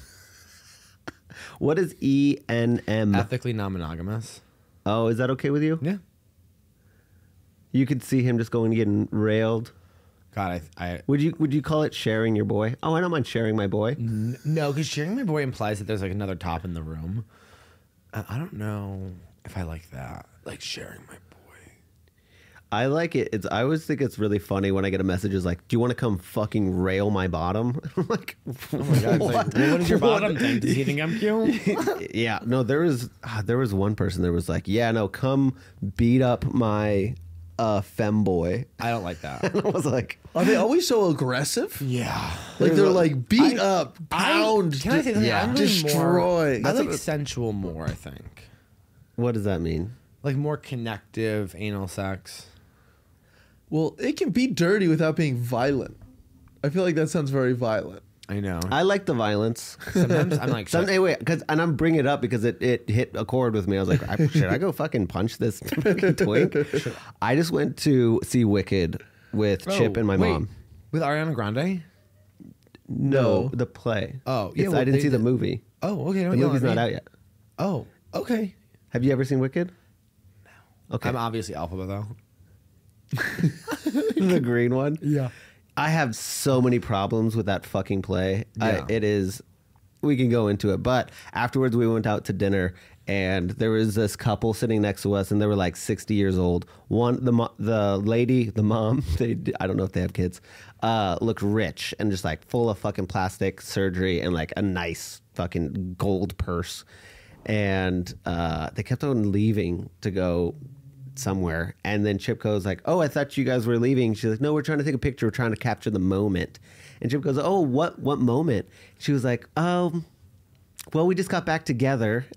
What is E N M? Ethically non-monogamous. Oh, is that okay with you? Yeah. You could see him just going and getting railed. God, I, I Would you would you call it sharing your boy? Oh, I don't mind sharing my boy. n- no, because sharing my boy implies that there's like another top in the room. I, I don't know if I like that. Like sharing my boy. I like it. It's I always think it's really funny when I get a message is like, "Do you want to come fucking rail my bottom?" I'm like, Oh my god! It's like, well, what does your bottom think? Does he think I'm cute? yeah, no, there was ah, there was one person that was like, "Yeah, no, come beat up my uh, femboy." I don't like that. And I was like, Are they always so aggressive? Yeah. Like they're like beat I- up, pound, Can I say something? yeah. I'm really destroy. More, I That's like what- sensual more. I think "What does that mean?" like more connective anal sex. Well, it can be dirty without being violent. I feel like that sounds very violent. I know. I like the violence. Sometimes I'm like, Some, shit. anyway, because and I'm bringing it up because it, it hit a chord with me. I was like, I, should I go fucking punch this fucking twink? I just went to see Wicked with Chip Oh, and my wait. mom. With Ariana Grande. No, No. the play. Oh, It's- yeah, well, I didn't they see the did- movie. Oh, okay. The Don't yell movie's at not me. out yet. Oh, okay. Have you ever seen Wicked? No. Okay. I'm obviously alpha though. The green one. Yeah. I have so many problems with that fucking play. Yeah. I, it is. We can go into it, but afterwards we went out to dinner, and there was this couple sitting next to us, and they were like sixty years old. One, the mo- the lady, the mom, they I don't know if they have kids, uh, looked rich and just like full of fucking plastic surgery and like a nice fucking gold purse, and uh, they kept on leaving to go somewhere, and then Chip goes like, "Oh, I thought you guys were leaving." She's like, "No, we're trying to take a picture. We're trying to capture the moment." And Chip goes, "Oh, what what moment?" She was like, "Um, well, we just got back together,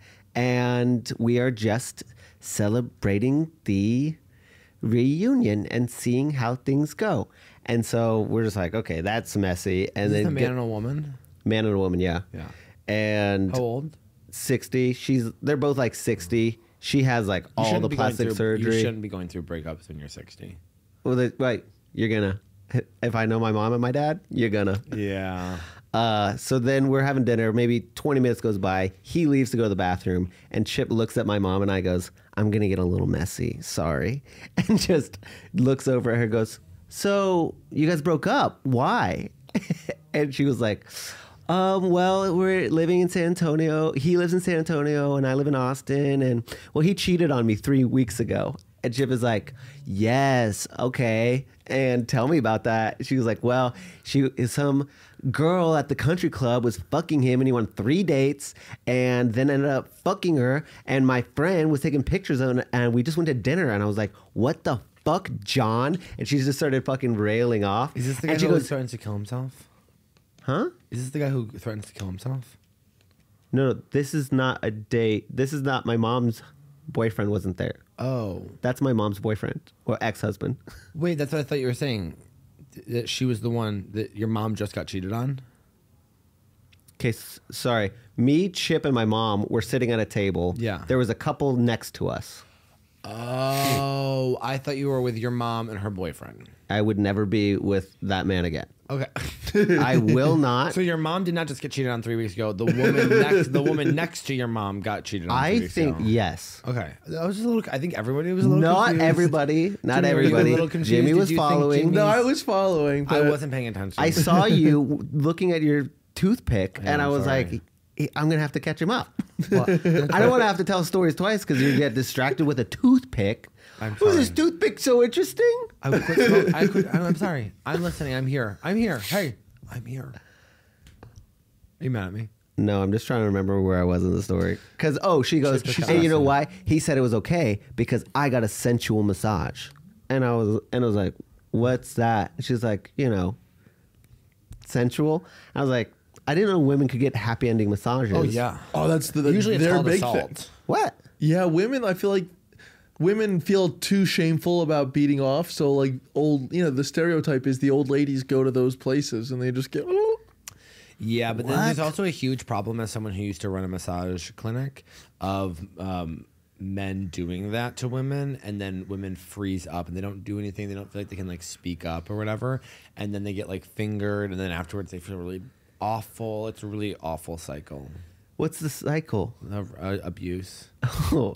and we are just celebrating the reunion and seeing how things go." And so we're just like, "Okay, that's messy." And Is this then a man get- and a woman? man and a woman, yeah, Yeah. and How old? sixty. She's they're both like sixty. She has like You all shouldn't the be going plastic through- surgery. You shouldn't be going through breakups when you're sixty. Well, they, right. You're gonna. If I know my mom and my dad, you're gonna. Yeah. Uh, so then we're having dinner. Maybe twenty minutes goes by. He leaves to go to the bathroom, and Chip looks at my mom and I goes, "I'm gonna get a little messy. Sorry," and just looks over at her, and goes, "So you guys broke up? Why?" And she was like, Um, well, we're living in San Antonio. He lives in San Antonio, and I live in Austin. And well, he cheated on me three weeks ago. And Chip is like, "Yes, okay." And tell me about that. She was like, "Well, she some girl at the country club was fucking him, and he won three dates, and then ended up fucking her. And my friend was taking pictures of it, and we just went to dinner." And I was like, "What the fuck, John?" And she just started fucking railing off. Is this the guy and she who goes, threatens to kill himself? "Huh? Is this the guy who threatens to kill himself? No, no, this is not a date. This is not my mom's boyfriend. Wasn't there? Oh, That's my mom's boyfriend or ex-husband." wait, that's what I thought you were saying. Th- That she was the one that your mom just got cheated on. Okay, s- sorry. Me, Chip, and my mom were sitting at a table. Yeah. There was a couple next to us. Oh, I thought you were with your mom and her boyfriend. I would never be with that man again. Okay. I will not. So your mom did not just get cheated on three weeks ago. The woman next, the woman next to your mom got cheated on. three I weeks think ago. yes. Okay, I was just a little. I think everybody was a little. Not confused. everybody. Not Jimmy, were you a everybody. little confused? Jimmy Did was you think following. Jimmy- No, I was following. I But wasn't paying attention. I saw you looking at your toothpick, Yeah, and I I'm was sorry. like, "Eh, I'm gonna have to catch him up." What? I don't want to have to tell stories twice because you get distracted with a toothpick. I'm Was this sorry. toothpick so interesting? I would quit smoke. I could. I'm sorry. I'm listening. I'm here. I'm here. Hey, I'm here. Are you mad at me? No, I'm just trying to remember where I was in the story. Because, oh, she goes, She's and you know disgusting. why? He said it was okay because I got a sensual massage. And I was, and I was like, "What's that?" And she's like, "You know, sensual." I was like, I didn't know women could get happy ending massages. Oh yeah. oh, that's the, the Usually it's their called big assault. thing. What? Yeah, women. I feel like women feel too shameful about beating off. So like old, you know, the stereotype is the old ladies go to those places and they just get. "Oh." Yeah, but then there's What? also a huge problem as someone who used to run a massage clinic of um, men doing that to women, and then women freeze up and they don't do anything. They don't feel like they can like speak up or whatever, and then they get like fingered, and then afterwards they feel really awful. It's a really awful cycle What's the cycle? of uh, abuse. Oh,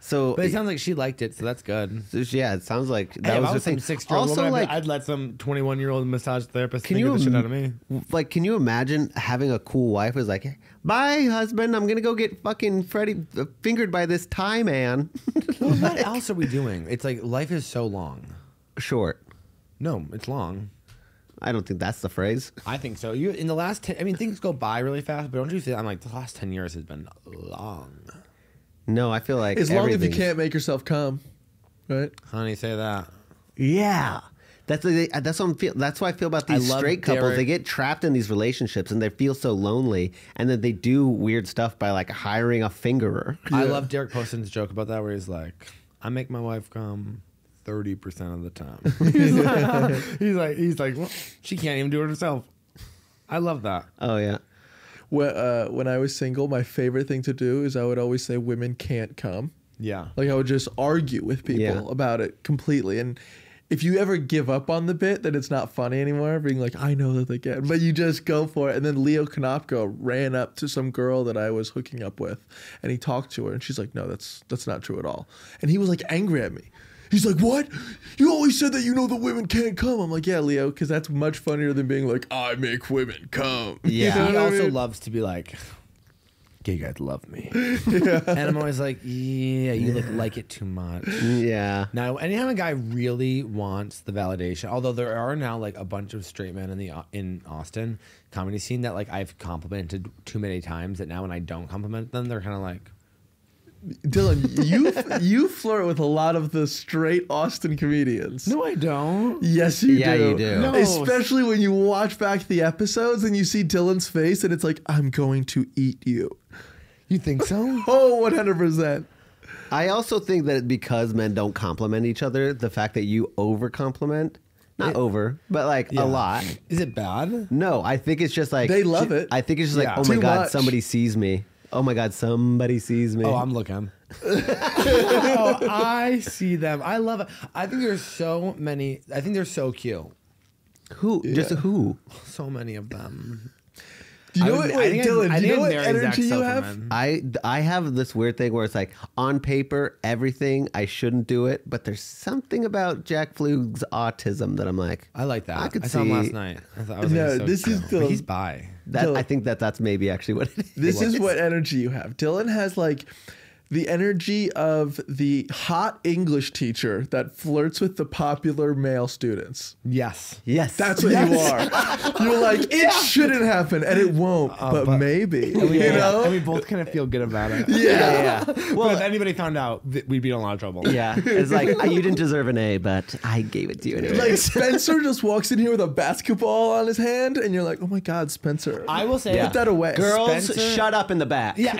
So But it sounds like she liked it, so that's good. yeah, it sounds like that Hey, if was I the was some thing. six-year-old Also, woman, I'd, like, I'd let some twenty-one-year-old massage therapist Can think you of the shit im- out of me. like, can you imagine having a cool wife who's like, "Bye, husband. I'm gonna go get fucking Freddie uh, fingered by this Thai man." Well, what else are we doing? It's like life is so long. Short. No, it's long. I don't think that's the phrase. I think so. You in the last ten, I mean, things go by really fast, but don't you feel? I'm like the last ten years has been long. No, I feel like As long as you everything's- can't make yourself come, right? Honey, say that. Yeah. That's the, that's what I'm feel. That's what I feel about I these love straight couples. Derek. They get trapped in these relationships and they feel so lonely, and then they do weird stuff by like hiring a fingerer. I love Derek Poston's joke about that, where he's like, "I make my wife come thirty percent of the time." he's, like, he's like, he's like, well, she can't even do it herself. I love that. Oh yeah. When, uh, when I was single, my favorite thing to do is I would always say women can't come. Yeah. Like I would just argue with people Yeah. about it completely. And if you ever give up on the bit, then it's not funny anymore. Being like, I know that they can, but you just go for it. And then Leo Konopka ran up to some girl that I was hooking up with, and he talked to her, and she's like, "No, that's that's not true at all." And he was like angry at me. He's like, "What? You always said that you know the women can't come." I'm like, "Yeah, Leo, because that's much funnier than being like, I make women come." Yeah. You know He what I also mean? loves to be like, "Gay guys love me," and I'm always like, "Yeah, you look like it too much." Yeah. Now, anytime a guy really wants the validation, although there are now like a bunch of straight men in the in Austin comedy scene that like I've complimented too many times that now when I don't compliment them, they're kind of like, Dylan, you you flirt with a lot of the straight Austin comedians. "No, I don't." Yes, you Yeah, do. you do. No. Especially when you watch back the episodes and you see Dylan's face and it's like, I'm going to eat you. You think so? Oh, one hundred percent. I also think that because men don't compliment each other, the fact that you over compliment, not over, but like Yeah. a lot. Is it bad? No, I think it's just like They love it. I think it's just Yeah. like, oh my Too god, much. somebody sees me. Oh my god, somebody sees me. Oh, I'm looking. oh, I see them. I love it. I think there's so many. I think they're so cute. who? Just Yeah. who? So many of them. Do you I know would- what? I Wait, think I'd- Dylan, I do you think know I'd what marry Zach energy you have? Silverman. I I have this weird thing where it's like on paper everything I shouldn't do it, but there's something about Jack Flug's autism that I'm like I like that. I I, could saw him see- last night. I thought I was No, like, so this is cute. the- But he's bi. that. Dylan- I think that that's maybe actually what it is. This is what energy you have. Dylan has like the energy of the hot English teacher that flirts with the popular male students. Yes. Yes, That's what you are. You're like, it shouldn't happen, and it won't, but, but- maybe. And we, you know? and we both kind of feel good about it. yeah. yeah, yeah. Well, Well, if anybody found out, th- we'd be in a lot of trouble. yeah, it's like "Ah, you didn't deserve an A, but I gave it to you anyway. Like Spencer just walks in here with a basketball on his hand, and you're like, "Oh my God, Spencer!" I will say, Yeah. Put that away. Girls, Spencer- shut up in the back. Yeah.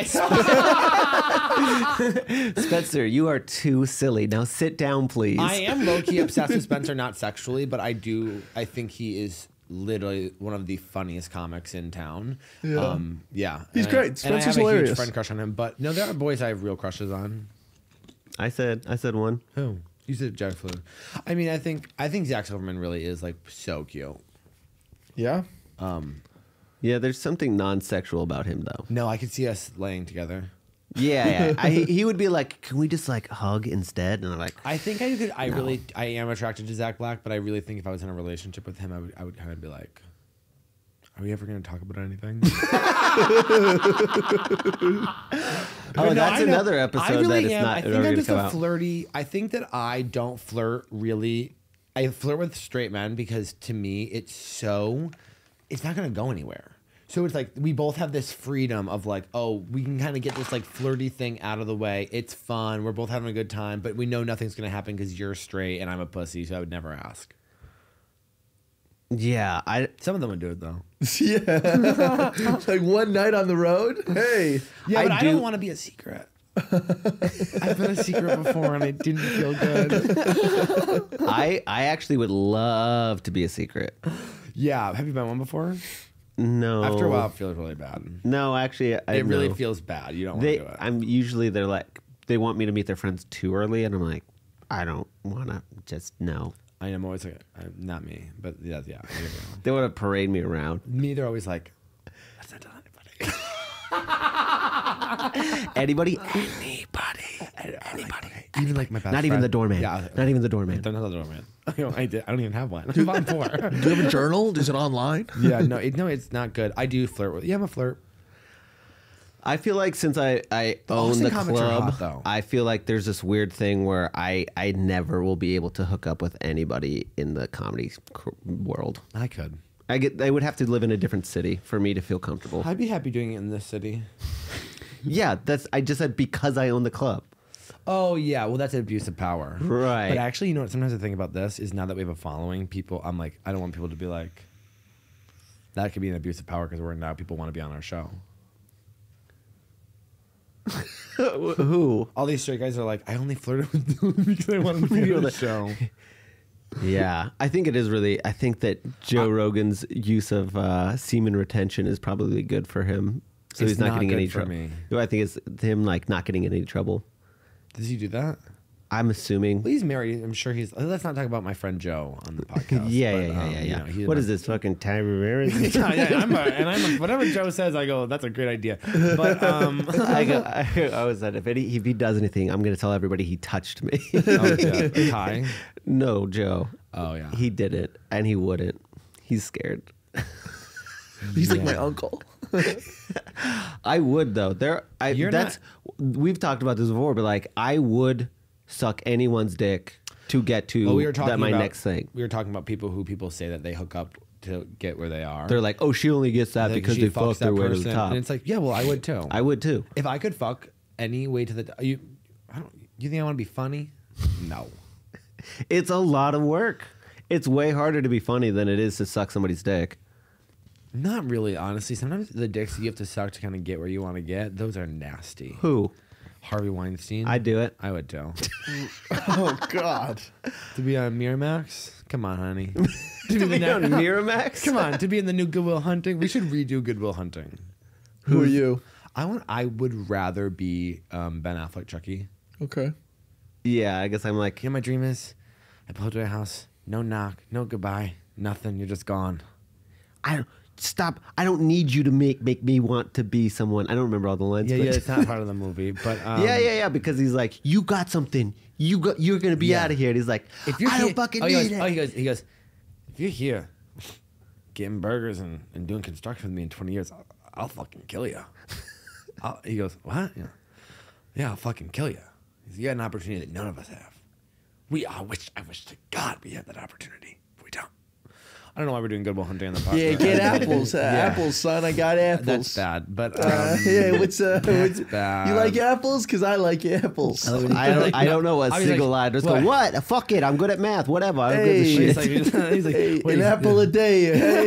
Spencer, you are too silly. Now sit down, please. I am low key obsessed with Spencer, not sexually, but I do. I think he is literally one of the funniest comics in town. Yeah. um, yeah. He's And I- great. and Spencer's I have a hilarious. huge friend crush on him, but no, there are boys I have real crushes on. I said, I said one. Who? You said Jack Flu. I mean, I think I think Zach Silverman really is like so cute. Yeah. Um, Yeah, there's something non-sexual about him, though. no, I could see us laying together. Yeah, yeah. I, he would be like, "Can we just like hug instead?" And I'm like, I think I could. I really, I am attracted to Zach Black, but I really think if I was in a relationship with him, I would, I would kind of be like, "Are we ever going to talk about anything?" "Oh, No, that's I know. another I episode really that is am. not I think ever I'm going to just come a out." flirty. I think that I don't flirt really. I flirt with straight men because to me it's so. It's not going to go anywhere. So it's like we both have this freedom of like, oh, we can kind of get this like flirty thing out of the way. It's fun. We're both having a good time, but we know nothing's going to happen because you're straight and I'm a pussy, so I would never ask. Yeah, I. Some of them would do it though. Yeah. Like one night on the road. Hey. Yeah, I but I, do- don't want to be a secret. I've been a secret before and it didn't feel good. I I actually would love to be a secret. Yeah, have you been one before? No. After a while, it feels really bad. No, actually, I It really no. feels bad. You don't want They, to do it. I'm usually they're like they want me to meet their friends too early, and I'm like, I don't want to. Just no. I am always like, uh, not me, but yeah, yeah. I get it. They want to parade me around. Me, they're always like, let's not tell anybody. Anybody? Anybody. Anybody. Even like my best Not even friend. the doorman. Yeah. Not even the doorman. Don't know the doorman. I don't, I, did, I don't even have one. I'm on four. Do you have a journal? Is it online? yeah, no, it, no, it's not good. I do flirt with. Yeah, I'm a flirt. I feel like since I, I own Austin the comics are club, hot, though. I feel like there's this weird thing where I, I never will be able to hook up with anybody in the comedy cr- world. I could. I get. I would have to live in a different city for me to feel comfortable. I'd be happy doing it in this city. Yeah, that's. I just said because I own the club. Oh yeah, well that's an abuse of power, Right. But actually, you know what? Sometimes the thing about this is now that we have a following, people, I'm like, I don't want people to be like, that could be an abuse of power because we're now people want to be on our show. Who? All these straight guys are like, I only flirted with them because I wanted to be on the show. Yeah, I think it is really. I think that Joe Rogan's use of uh, semen retention is probably good for him. So It's he's not, not getting good any for trouble. me. I think it's him like not getting in any trouble. Does he do that? I'm assuming. Well, he's married. I'm sure he's. Let's not talk about my friend Joe on the podcast. Yeah, but, yeah, yeah, um, yeah, you yeah. know, he's What my- is this fucking Ty Rivera? yeah, yeah, I'm a, and I'm a, whatever Joe says, I go, that's a great idea. But um, I, go, I always said if, any, if he does anything, I'm going to tell everybody he touched me. oh, yeah, Ty. No, Joe. Oh yeah, He did it, and he wouldn't. He's scared. He's like my uncle. I would though. There, I You're that's we've talked about this before, but like I would suck anyone's dick to get to Well, we were talking that my about, next thing. We were talking about people who people say that they hook up to get where they are. They're like, oh, she only gets that Like, because she they fucks fucked their that way to the person. top. And it's like, yeah, well, I would too. I would too. if I could fuck any way to the you, I don't. You think I want to be funny? No. It's a lot of work. It's way harder to be funny than it is to suck somebody's dick. Not really, honestly. Sometimes the dicks you have to suck to kind of get where you want to get, those are nasty. Who? Harvey Weinstein. I do it. I would too. Oh God. To be on Miramax? Come on, honey. to To the be ne- on Miramax? Come on, to be in the new Goodwill Hunting. We should redo Goodwill Hunting. Who are you? I want. I would rather be um, Ben Affleck, Chucky. Okay. Yeah, I guess I'm like, You know, my dream is I pull up to your house, no knock, no goodbye, nothing. You're just gone. I don't stop. I don't need you to make make me want to be someone. I don't remember all the lines. Yeah, but yeah. It's not part of the movie, but um, yeah, yeah, yeah. Because he's like, you got something. You got. You're gonna be Yeah. out of here. And he's like, If you're I here, don't fucking oh, he need goes, it. Oh, he goes, he goes. If you're here, getting burgers and, and doing construction with me in twenty years, I'll, I'll fucking kill you. I'll, he goes, what? Yeah, yeah, I'll fucking kill you. You got an opportunity that none of us have. We, I wish, I wish to God we had that opportunity. But we don't. I don't know why we're doing Goodwill Hunting on the podcast. Yeah, get apples. Uh, Yeah. Apples, son. I got apples. That's bad, but um, Uh, yeah, what's uh, what's, bad. you like apples? Cause I like apples. I don't. I don't know a I was single like, line. Just what? go. What? Fuck it. I'm good at math. Whatever. I don't Hey. give he's a like, shit. he's like, he's like Hey, wait, an apple a day. Hey,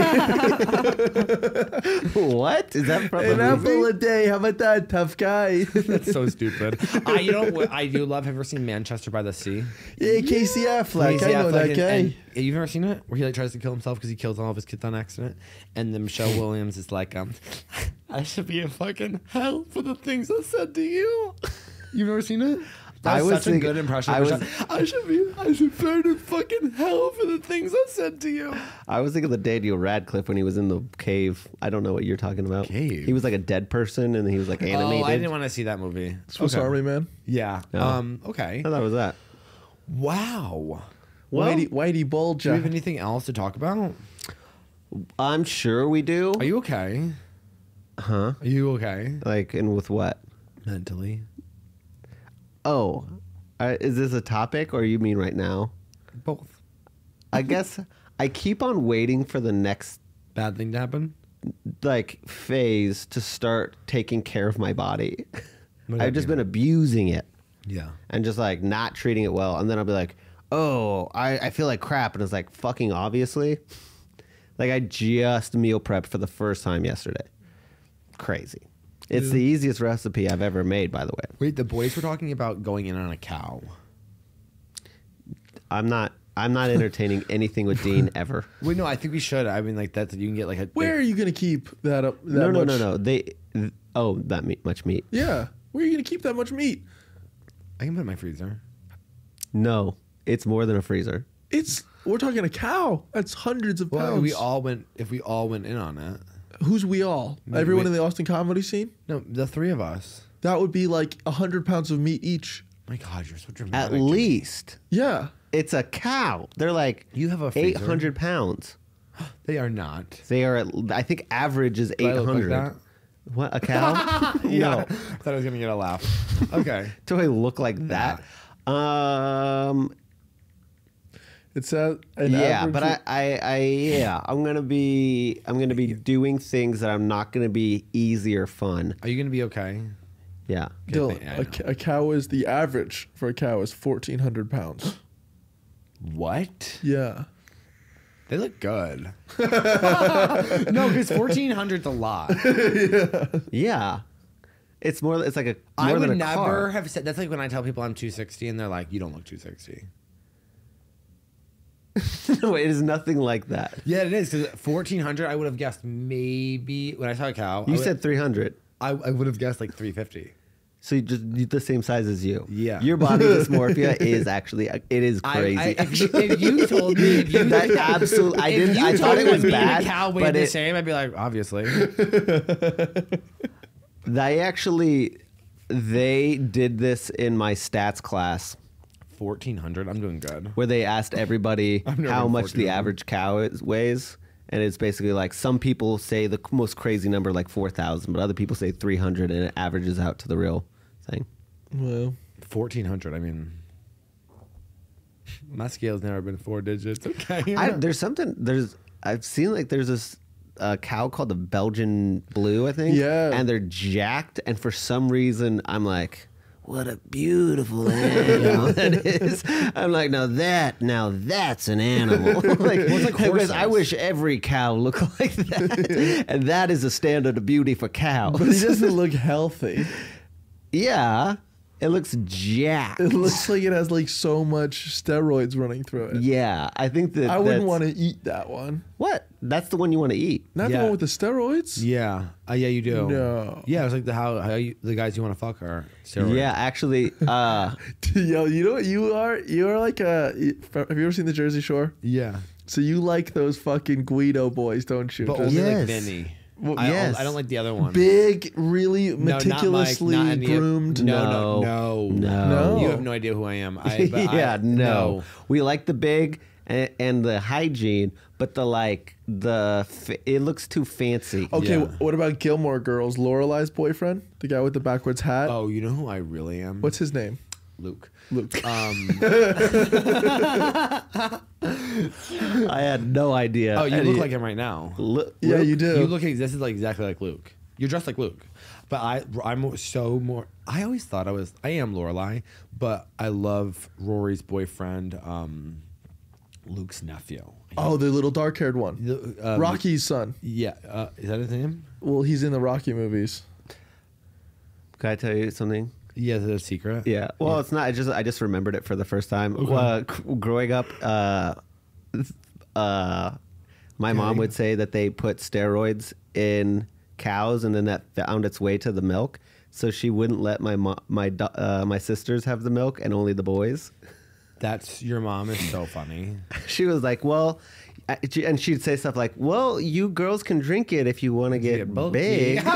What is that from? an a movie? apple a day. How about that, tough guy? That's so stupid. I, you know what I do love? Have you ever seen Manchester by the Sea? Yeah, Casey Affleck. Casey I know Affleck that and- guy. and- you've never seen it? Where he like tries to kill himself because he kills all of his kids on accident, and then Michelle Williams is like, um, I should be in fucking hell for the things I said to you. You've never seen it? That I was was such a thinking- good impression. I of was- Michelle. I should be. I should burn in fucking hell for the things I said to you. I was thinking of the Daniel Radcliffe when he was in the cave. I don't know what you're talking about. Cave? He was like a dead person, and he was like animated. Oh, I didn't want to see that movie. Swiss Okay. Army Man. Yeah. No. Um. Okay. I thought it was that. Wow. Well, Whitey, Whitey Do we Bulger. have anything else to talk about? I'm sure we do. Are you okay? Huh? Are you okay? Like, and with what? Mentally. Oh, uh, is this a topic, or you mean right now? Both. I guess I keep on waiting for the next Bad thing to happen? like phase to start taking care of my body. What does I've that just mean? been abusing it Yeah. and just like not treating it well, and then I'll be like, oh, I, I feel like crap, and it's like fucking obviously. Like I just meal prepped for the first time yesterday. Crazy. It's the easiest recipe I've ever made, by the way. Wait, the boys were talking about going in on a cow. I'm not I'm not entertaining anything with Dean ever. Wait, no, I think we should. I mean, like that's you can get like a. Where are like, you gonna keep that up? That No, no, much? no, no. They oh, that meat, much meat. Yeah. Where are you gonna keep that much meat? I can put it in my freezer. No, it's more than a freezer. It's we're talking a cow. That's hundreds of Well, pounds. we all went. If we all went in on it, Who's we all? Me- Everyone we- in the Austin comedy scene? no, the three of us. That would be like a hundred pounds of meat each. My God, you're so At dramatic. least. Yeah. It's a cow. They're like You have a freezer? eight hundred pounds. They are not. They are, at, I think, average is Do I eight look like hundred. that? What, a cow? Yeah. No. I thought I was gonna get a laugh. Okay. Do I look like that? Um, It's a an yeah, average- but I, I, I, yeah, I'm gonna be, I'm gonna be doing things that I'm not gonna be easy or fun. Are you gonna be okay? Yeah. Dylan, Yeah, I a, know. ca- a cow is the average for a cow is fourteen hundred pounds. What? Yeah. They look good. No, because fourteen hundred's a lot. Yeah. It's more. It's like a. I more would than a never car. have said. That's like when I tell people I'm two sixty, and they're like, "You don't look two sixty." No, it is nothing like that. Yeah, it is because fourteen hundred. I would have guessed maybe when I saw a cow. You I would, said three hundred, I, I would have guessed like three fifty. so you just you're the same size as you. Yeah. Your body dysmorphia is actually it is crazy. I, I, if, you, if you told me, if you That absolute- I if didn't- you I thought told it me was me and bad, a cow weighed but the it- same, I'd be like, obviously. They actually they did this in my stats class fourteen hundred. I'm doing good. where they asked everybody I've never how been much the fourteen hundred. average cow is, weighs. And it's basically like some people say the most crazy number like four thousand, but other people say three hundred, and it averages out to the real thing. Well, fourteen hundred. I mean, my scale's never been four digits. Okay. I, there's something there's I've seen like there's this uh, cow called the Belgian Blue, I think. Yeah. And they're jacked, and for some reason I'm like, what a beautiful animal that is. I'm like, now that now that's an animal. like, like because I horses. wish every cow looked like that, and that is a standard of beauty for cows. but he doesn't look healthy. Yeah, it looks jacked. It looks like it has like so much steroids running through it. Yeah, I think that I wouldn't that's- want to eat that one. What? That's the one you want to eat. Not Yeah. the one with the steroids. Yeah. Uh, yeah, you do. No. Yeah, it's like the how how you, the guys you want to fuck are steroids. Yeah, actually, uh, Yo, you know what you are? You are like a. Have you ever seen the Jersey Shore? Yeah. So you like those fucking Guido boys, don't you? But Just only Yes. like Vinny. Well, I, yes. I don't like the other one. big, really No, not Mike, meticulously not any of- groomed. No, no, no, No. No. You have no idea who I am. I, but yeah, I, no. We like the big and, and the hygiene, but the like the f- it looks too fancy. Okay, Yeah. what about Gilmore Girls? Lorelei's boyfriend, the guy with the backwards hat. Oh, you know who I really am? What's his name? Luke? Luke. Um, I had no idea. oh, you And look he- like him right now. Lu- yeah, Luke- you do. You look ex- this is like exactly like Luke. You're dressed like Luke. But I I'm so more I always thought I was I am Lorelai, but I love Rory's boyfriend, um, Luke's nephew. Oh, the little dark-haired one, The, um, Rocky's son. Yeah, uh, is that his name? Well, he's in the Rocky movies. Can I tell you something? Yeah, is it a secret? Yeah. Well, it's not. I just I just remembered it for the first time. Uh, c- growing up, uh, uh, my mom Okay. would say that they put steroids in cows, and then that found its way to the milk. So she wouldn't let my mo- my do- uh, my sisters have the milk, and only the boys. That's your mom is so funny. She was like, "Well," I- she- and she'd say stuff like, "Well, you girls can drink it if you want to get Get bulky." big."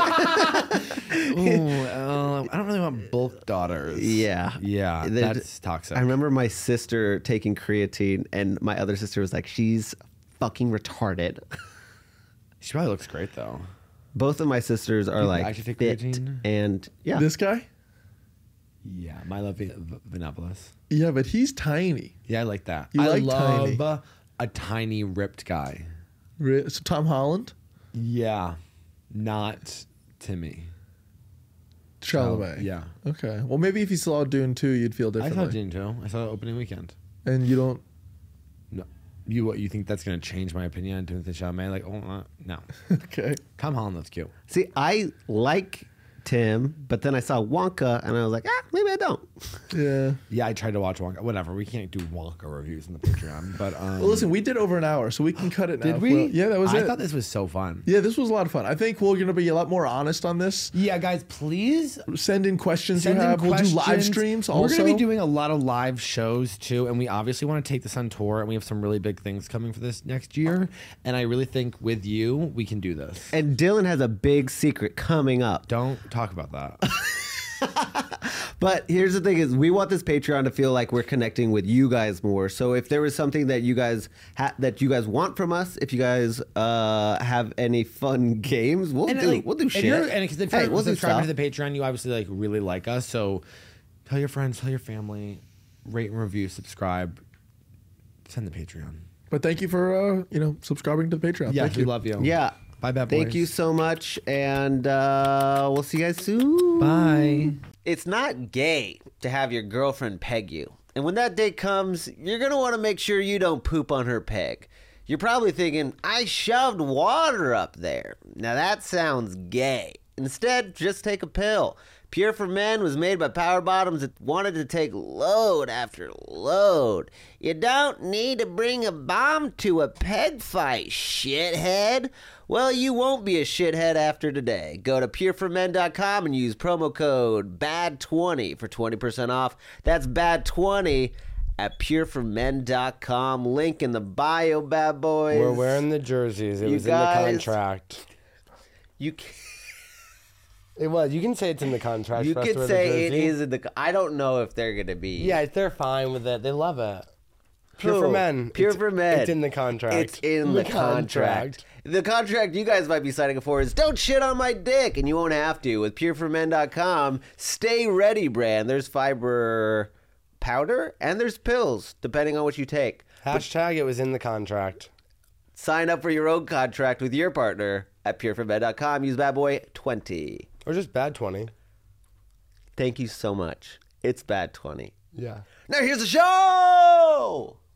Ooh, uh, I don't really want bulk daughters. Yeah. Yeah, The- that's toxic. I remember my sister taking creatine, and my other sister was like, "She's fucking retarded." She probably looks great though. Both of my sisters are You like actually take fit, creatine? and yeah, This guy? Yeah, my love Vinopolis. Yeah, but he's tiny. Yeah, I like that. You I like love tiny. a tiny ripped guy. Re- So Tom Holland, Yeah, not Timmy. Chalamet. Yeah. Okay. Well, maybe if you saw Dune two, you'd feel I differently. saw Dune too. I saw it opening weekend. And you don't. No, you what? You think that's gonna change my opinion on Timothée Chalamet? Like, oh uh, no, Okay. Tom Holland looks cute. see, I like Tim, but then I saw Wonka, and I was like, ah, maybe I don't. Yeah. Yeah, I tried to watch Wonka. Whatever, we can't do Wonka reviews in the Patreon. But um, Well, listen, we did over an hour, so we can cut it now. did if we? we'll- Yeah, that was I it. thought this was so fun. Yeah, this was a lot of fun. I think we're going to be a lot more honest on this. Yeah, guys, please Send in questions send you in have. We'll do live questions. streams We're also. going to be doing a lot of live shows too, and we obviously want to take this on tour, and we have some really big things coming for this next year. And I really think with you, we can do this. And Dylan has a big secret coming up. Don't talk about that. But here's the thing: is we want this Patreon to feel like we're connecting with you guys more. So if there was something that you guys ha- that you guys want from us, if you guys uh, have any fun games, we'll And do like, we'll do if shit. you're, and because if Hey, you're we'll do subscribing stuff. to the Patreon, you obviously like really like us. So tell your friends, tell your family, rate and review, subscribe, send the Patreon. But thank you for uh, you know subscribing to the Patreon. Yeah, Thank we you. love you. Yeah. Bye, bad Thank boys. you so much, and uh, we'll see you guys soon. Bye. It's not gay to have your girlfriend peg you. And when that day comes, you're going to want to make sure you don't poop on her peg. You're probably thinking, I shoved water up there. Now that sounds gay. Instead, just take a pill. Pure for Men was made by power bottoms that wanted to take load after load. You don't need to bring a bomb to a peg fight, shithead. Well, you won't be a shithead after today. Go to pure for men dot com and use promo code B A D twenty for twenty percent off. That's B A D twenty at pure for men dot com. Link in the bio, bad boys. We're wearing the jerseys. It You was guys- in the contract. You can, It was. You can say it's in the contract. you for us could to wear the say it jersey. is in the. I don't know if they're gonna be. Yeah, they're fine with it. They love it. Pure Who? for Men. Pure It's- for Men. It's in the contract. It's in the, contract. The contract you guys might be signing up for is don't shit on my dick, and you won't have to with pure for men dot com. Stay Ready brand. There's fiber powder and there's pills, depending on what you take. Hashtag it was in the contract. Sign up for your own contract with your partner at pure for men dot com. Use bad boy twenty. Or just bad twenty. Thank you so much. It's bad twenty. Yeah. Now here's the show!